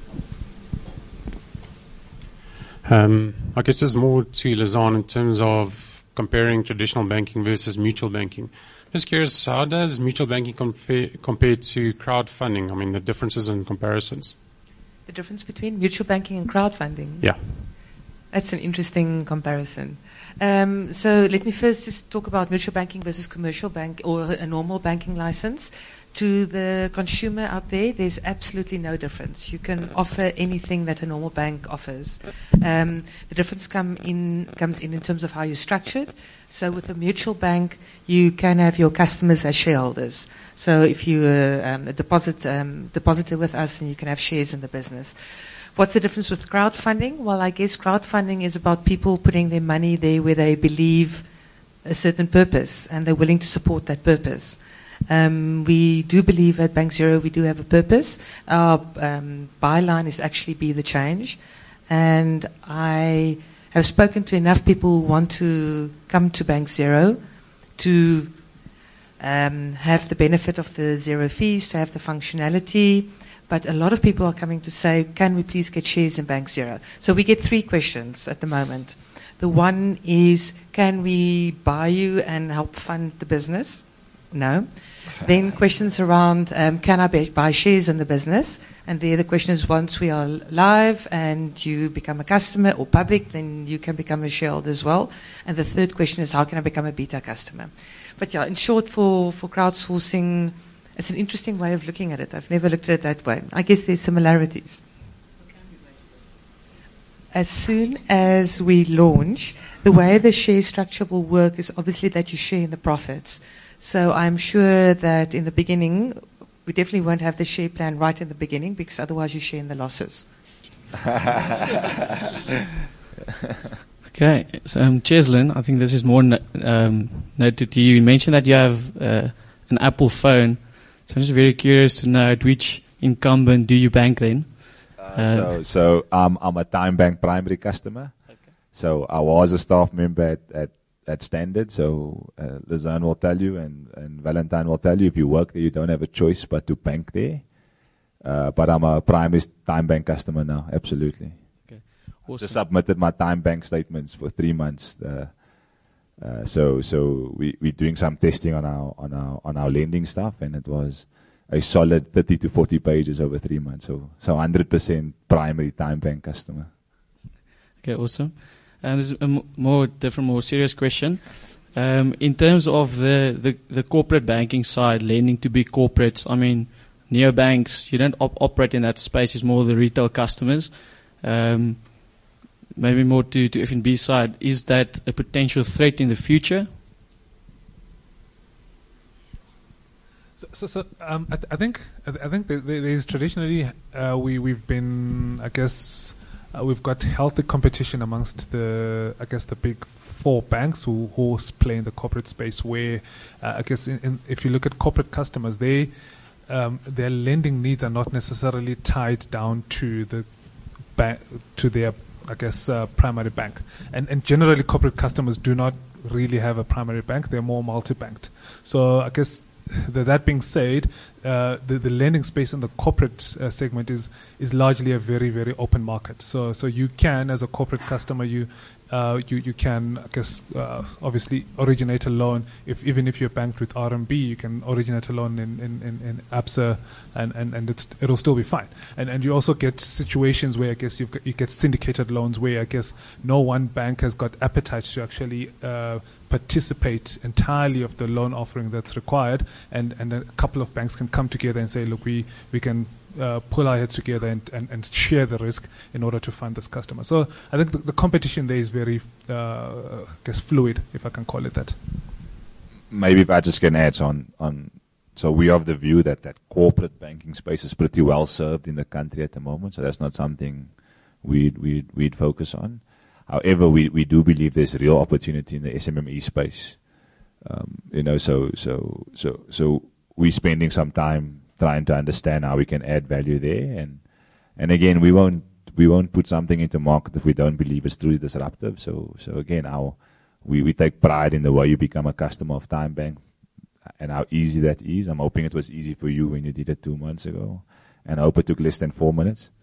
I guess there's more to Lizanne in terms of comparing traditional banking versus mutual banking. Just curious, how does mutual banking compare to crowdfunding? I mean, the differences and comparisons. The difference between mutual banking and crowdfunding? Yeah. That's an interesting comparison. So let me first just talk about mutual banking versus commercial bank or a normal banking license. To the consumer out there, there's absolutely no difference. You can offer anything that a normal bank offers. The difference comes in terms of how you're structured. So with a mutual bank, you can have your customers as shareholders. So if you a depositor with us, then you can have shares in the business. What's the difference with crowdfunding? Well, I guess crowdfunding is about people putting their money there where they believe a certain purpose and they're willing to support that purpose. We do believe at Bank Zero we do have a purpose. Our byline is actually be the change. And I have spoken to enough people who want to come to Bank Zero to have the benefit of the zero fees, to have the functionality. But a lot of people are coming to say, can we please get shares in Bank Zero? So we get 3 questions at the moment. The one is, can we buy you and help fund the business? No. Then questions around, can I buy shares in the business? And the other question is, once we are live and you become a customer or public, then you can become a shareholder as well. And the third question is, how can I become a beta customer? But yeah, in short, for crowdsourcing, it's an interesting way of looking at it. I've never looked at it that way. I guess there's similarities. As soon as we launch, the way the share structure will work is obviously that you share in the profits. So I'm sure that in the beginning, we definitely won't have the share plan right in the beginning because otherwise you share in the losses. Okay. So, Cheslin, I think this is more noted to you. You mentioned that you have an Apple phone. So I'm just very curious to know at which incumbent do you bank then? So I'm a Time Bank primary customer. Okay. So I was a staff member at Standard. So Lizanne will tell you and Valentine will tell you, if you work there, you don't have a choice but to bank there. But I'm a primary Time Bank customer now, absolutely. Okay. Awesome. Just submitted my Time Bank statements for 3 months. So we're doing some testing on our lending stuff, and it was a solid 30 to 40 pages over 3 months. So 100% primary Time Bank customer. Okay, awesome. And this is a more serious question. In terms of the corporate banking side, lending to big corporates, I mean, neobanks, you don't operate in that space. It's more the retail customers. Maybe more to F&B side. Is that a potential threat in the future? I think there's traditionally we've been, I guess, we've got healthy competition amongst the big four banks who play in the corporate space. Where I guess if you look at corporate customers, their lending needs are not necessarily tied down to their primary bank, and generally corporate customers do not really have a primary bank. They're more multi-banked. So I guess. That being said, the lending space in the corporate segment is largely a very, very open market. So you can, as a corporate customer, you can, I guess, obviously originate a loan. Even if you're banked with RMB, you can originate a loan in Absa, and it'll still be fine. And you also get situations where I guess you get syndicated loans where I guess no one bank has got appetite to actually participate entirely of the loan offering that's required, and a couple of banks can come together and say, look, we can pull our heads together and share the risk in order to fund this customer. So I think the competition there is very, I guess, fluid, if I can call it that. Maybe if I just can add on. So we have the view that corporate banking space is pretty well served in the country at the moment. So that's not something we'd focus on. However, we do believe there's real opportunity in the SMME space. So we're spending some time trying to understand how we can add value there. And again, we won't put something into market if we don't believe it's truly disruptive. So again, we take pride in the way you become a customer of Time Bank and how easy that is. I'm hoping it was easy for you when you did it 2 months ago, and I hope it took less than 4 minutes.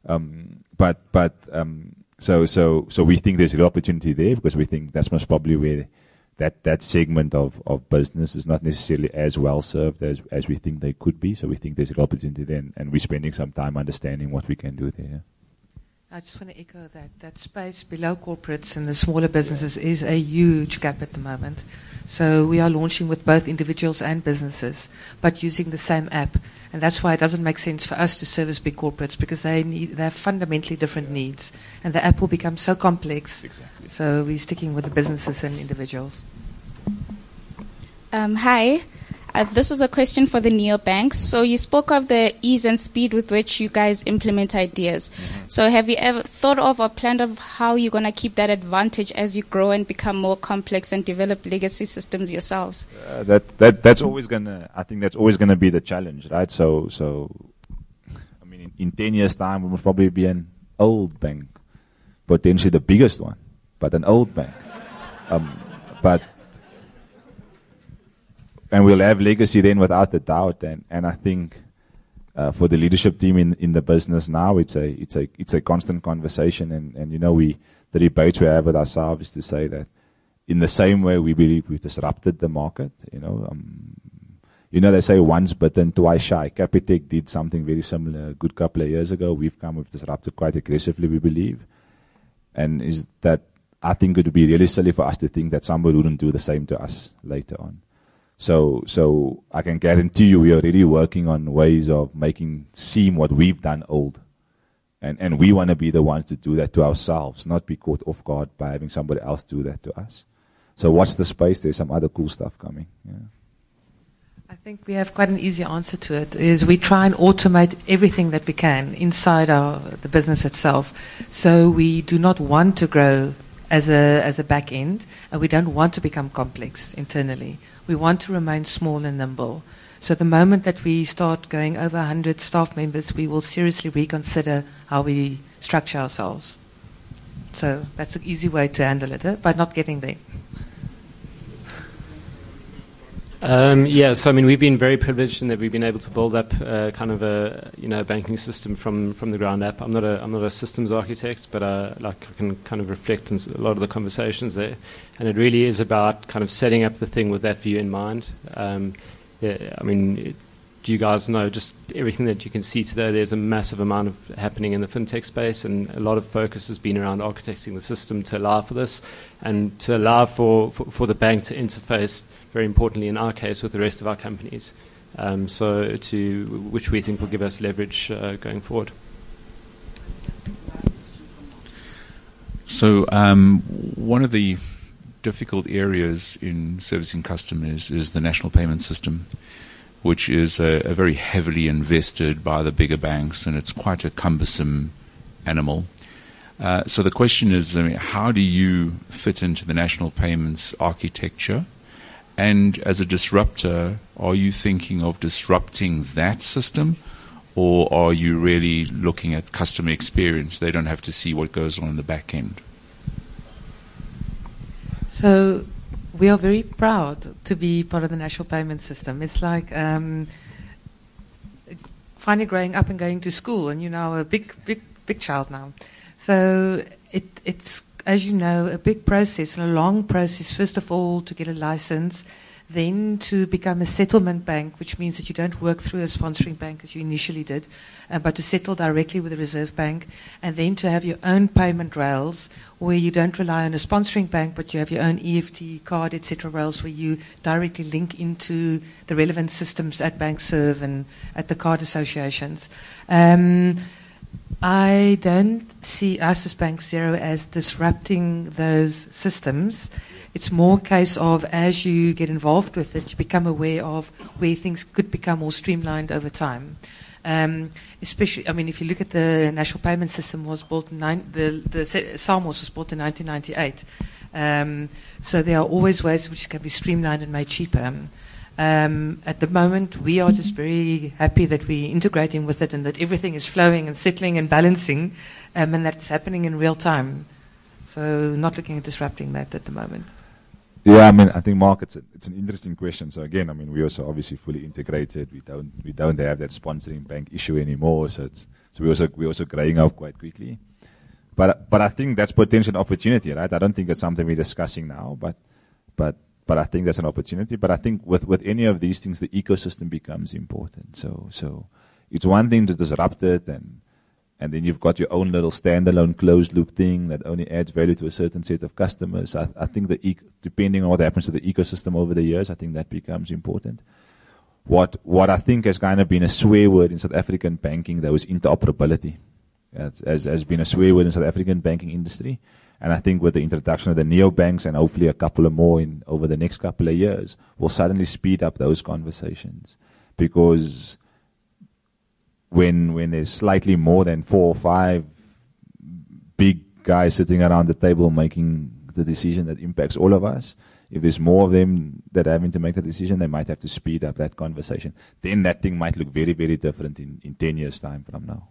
So we think there's real opportunity there, because we think that's most probably where that segment of business is not necessarily as well served as we think they could be. So we think there's an opportunity there, and we're spending some time understanding what we can do there. I just want to echo that space below corporates and the smaller businesses is a huge gap at the moment. So we are launching with both individuals and businesses, but using the same app. And that's why it doesn't make sense for us to service big corporates, because they have fundamentally different needs. And the app will become so complex. Exactly. So we're sticking with the businesses and individuals. Hi. This is a question for the neobanks. So you spoke of the ease and speed with which you guys implement ideas. Mm-hmm. So have you ever thought of or planned of how you're going to keep that advantage as you grow and become more complex and develop legacy systems yourselves? That's always I think that's always gonna be the challenge, right? So I mean, in 10 years' time, we must probably be an old bank, potentially the biggest one, but an old bank. And we'll have legacy then, without a doubt. And I think for the leadership team in the business now, it's a constant conversation. And the debates we have with ourselves is to say that in the same way we believe we've disrupted the market. They say once bitten, twice shy. Capitec did something very similar a good couple of years ago. We've disrupted quite aggressively, we believe. And is that I think it would be really silly for us to think that somebody wouldn't do the same to us later on. So I can guarantee you we are already working on ways of making seem what we've done old. And we want to be the ones to do that to ourselves, not be caught off guard by having somebody else do that to us. So watch the space. There's some other cool stuff coming. Yeah. I think we have quite an easy answer to it, is we try and automate everything that we can inside the business itself. So we do not want to grow as a back end, and we don't want to become complex internally. We want to remain small and nimble. So the moment that we start going over 100 staff members, we will seriously reconsider how we structure ourselves. So that's an easy way to handle it, but not getting there. So I mean, we've been very privileged in that we've been able to build up kind of a banking system from the ground up. I'm not a systems architect, but I can kind of reflect on a lot of the conversations there, and it really is about kind of setting up the thing with that view in mind. you guys know, just everything that you can see today, there's a massive amount of happening in the fintech space, and a lot of focus has been around architecting the system to allow for this, and to allow for the bank to interface, very importantly in our case, with the rest of our companies. Which we think will give us leverage going forward. So one of the difficult areas in servicing customers is the national payment system, which is a very heavily invested by the bigger banks, and it's quite a cumbersome animal. So the question is, how do you fit into the national payments architecture? And as a disruptor, are you thinking of disrupting that system, or are you really looking at customer experience? They don't have to see what goes on in the back end. So we are very proud to be part of the national payment system. It's like finally growing up and going to school, and you're now a big child now. So it's, as you know, a big process and a long process, first of all, to get a license, then to become a settlement bank, which means that you don't work through a sponsoring bank as you initially did, but to settle directly with the Reserve Bank, and then to have your own payment rails where you don't rely on a sponsoring bank, but you have your own EFT card, etc. rails where you directly link into the relevant systems at BankServe and at the card associations. I don't see us as Bank Zero as disrupting those systems. It's more a case of, as you get involved with it, you become aware of where things could become more streamlined over time. Especially, if you look at the national payment system, was built the SAMOS was built in 1998. So there are always ways which can be streamlined and made cheaper. At the moment, we are just very happy that we're integrating with it and that everything is flowing and settling and balancing, and that's happening in real time. So not looking at disrupting that at the moment. Yeah, I think, Mark, it's an interesting question. So again, we also obviously fully integrated. We don't have that sponsoring bank issue anymore. So we're also growing up quite quickly. But I think that's potential opportunity, right? I don't think it's something we're discussing now, but I think that's an opportunity. But I think with any of these things, the ecosystem becomes important. So it's one thing to disrupt it, and then you've got your own little standalone closed loop thing that only adds value to a certain set of customers. I think depending on what happens to the ecosystem over the years, I think that becomes important. What I think has kind of been a swear word in South African banking, though, is interoperability. Has been a swear word in South African banking industry. And I think with the introduction of the neobanks and hopefully a couple of more over the next couple of years, will suddenly speed up those conversations. Because when there's slightly more than 4 or 5 big guys sitting around the table making the decision that impacts all of us, if there's more of them that are having to make the decision, they might have to speed up that conversation. Then that thing might look very, very different in 10 years' time from now.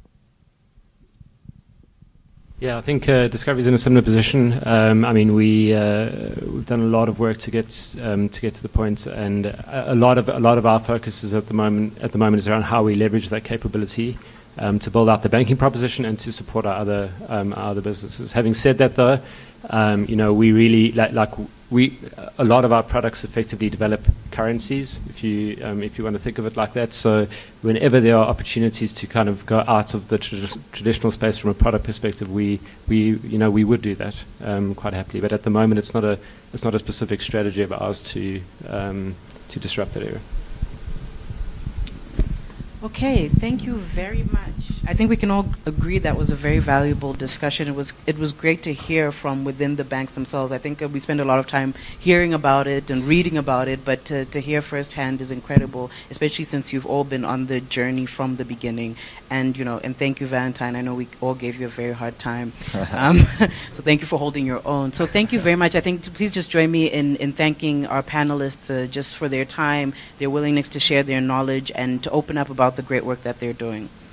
Yeah, I think Discovery's in a similar position. We've done a lot of work to get to the point, and a lot of our focus is at the moment is around how we leverage that capability to build out the banking proposition and to support our other businesses. Having said that, though, we really a lot of our products effectively develop currencies, if you want to think of it like that. So whenever there are opportunities to kind of go out of the traditional space from a product perspective, we would do that quite happily. But at the moment, it's not a specific strategy of ours to disrupt that area. Okay, thank you very much. I think we can all agree that was a very valuable discussion. It was great to hear from within the banks themselves. I think we spend a lot of time hearing about it and reading about it, but to hear firsthand is incredible, especially since you've all been on the journey from the beginning. And thank you, Valentine. I know we all gave you a very hard time, so thank you for holding your own. So thank you very much. I think please just join me in thanking our panelists just for their time, their willingness to share their knowledge, and to open up about the great work that they're doing.